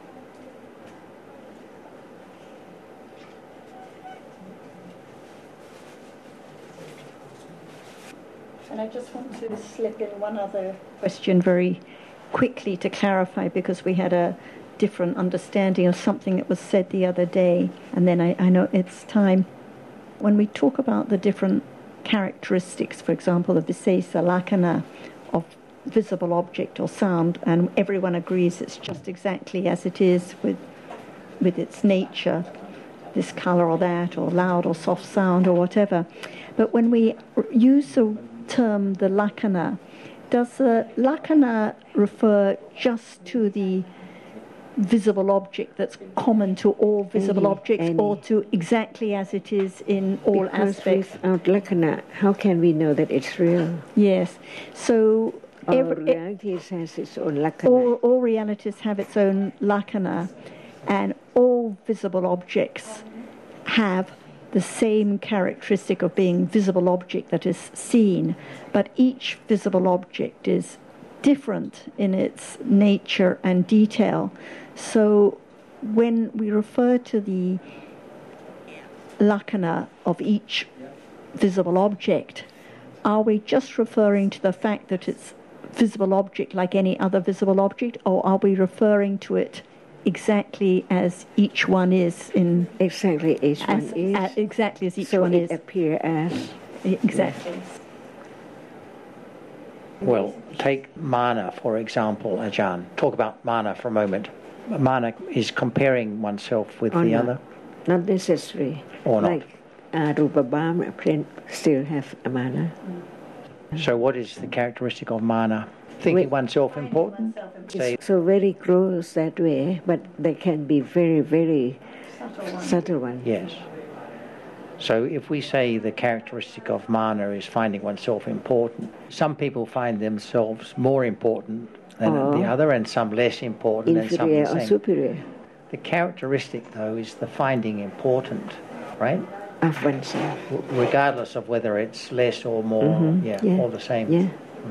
And I just want to slip in one other question very quickly to clarify because we had a different understanding of something that was said the other day, and then I, I know it's time. When we talk about the different characteristics, for example, of Visesa Lakkhana of visible object or sound, and everyone agrees it's just exactly as it is with with its nature, this colour or that, or loud or soft sound or whatever. But when we use the term the Lakkhana, does the Lakkhana refer just to the visible object that's common to all visible Any, objects, any. or to exactly as it is in all Because aspects? without Lakkhana, how can we know that it's real? Yes. So All every, reality has its own Lakkhana. all, all realities have its own Lakkhana, and all visible objects have the same characteristic of being visible object that is seen, but each visible object is different in its nature and detail. So when we refer to the Lakkhana of each visible object, are we just referring to the fact that it's visible object like any other visible object, or are we referring to it exactly as each one is in Exactly, each one as, is. a- exactly as each so one it is appear as. exactly. Well, take mana, for example, Ajahn. Talk about mana for a moment. Mana is comparing oneself with Or the not. other. Not necessary. Or not. Like uh, Rupa Bham still have a mana. So what is the characteristic of mana? Thinking Wait. oneself important? Say, It's so very close that way, but they can be very, very subtle one. yes. So if we say the characteristic of mana is finding oneself important, some people find themselves more important than Or the other, and some less important and some Inferior the or same. superior The characteristic, though, is the finding important, right? of oneself. W- regardless of whether it's less or more, Mhm. yeah, Yeah. all the same. Yeah.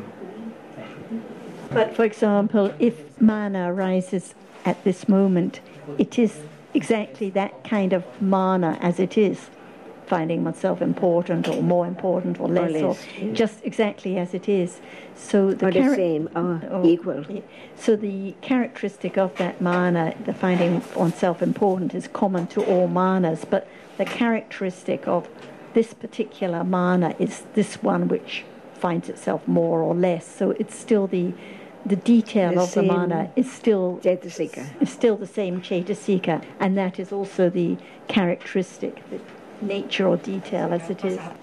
But for example, if mana arises at this moment, it is exactly that kind of mana as it is, finding oneself important or more important or less, or, less, yeah. just exactly as it is. So the, Or the charac- same, or or- equal. yeah. So the characteristic of that mana, the finding oneself important, is common to all manas, but the characteristic of this particular mana is this one which finds itself more or less. So it's still the the detail The of the same mana is still Cetasika. is still the same Cetasika, and that is also the characteristic, the nature or detail as it is.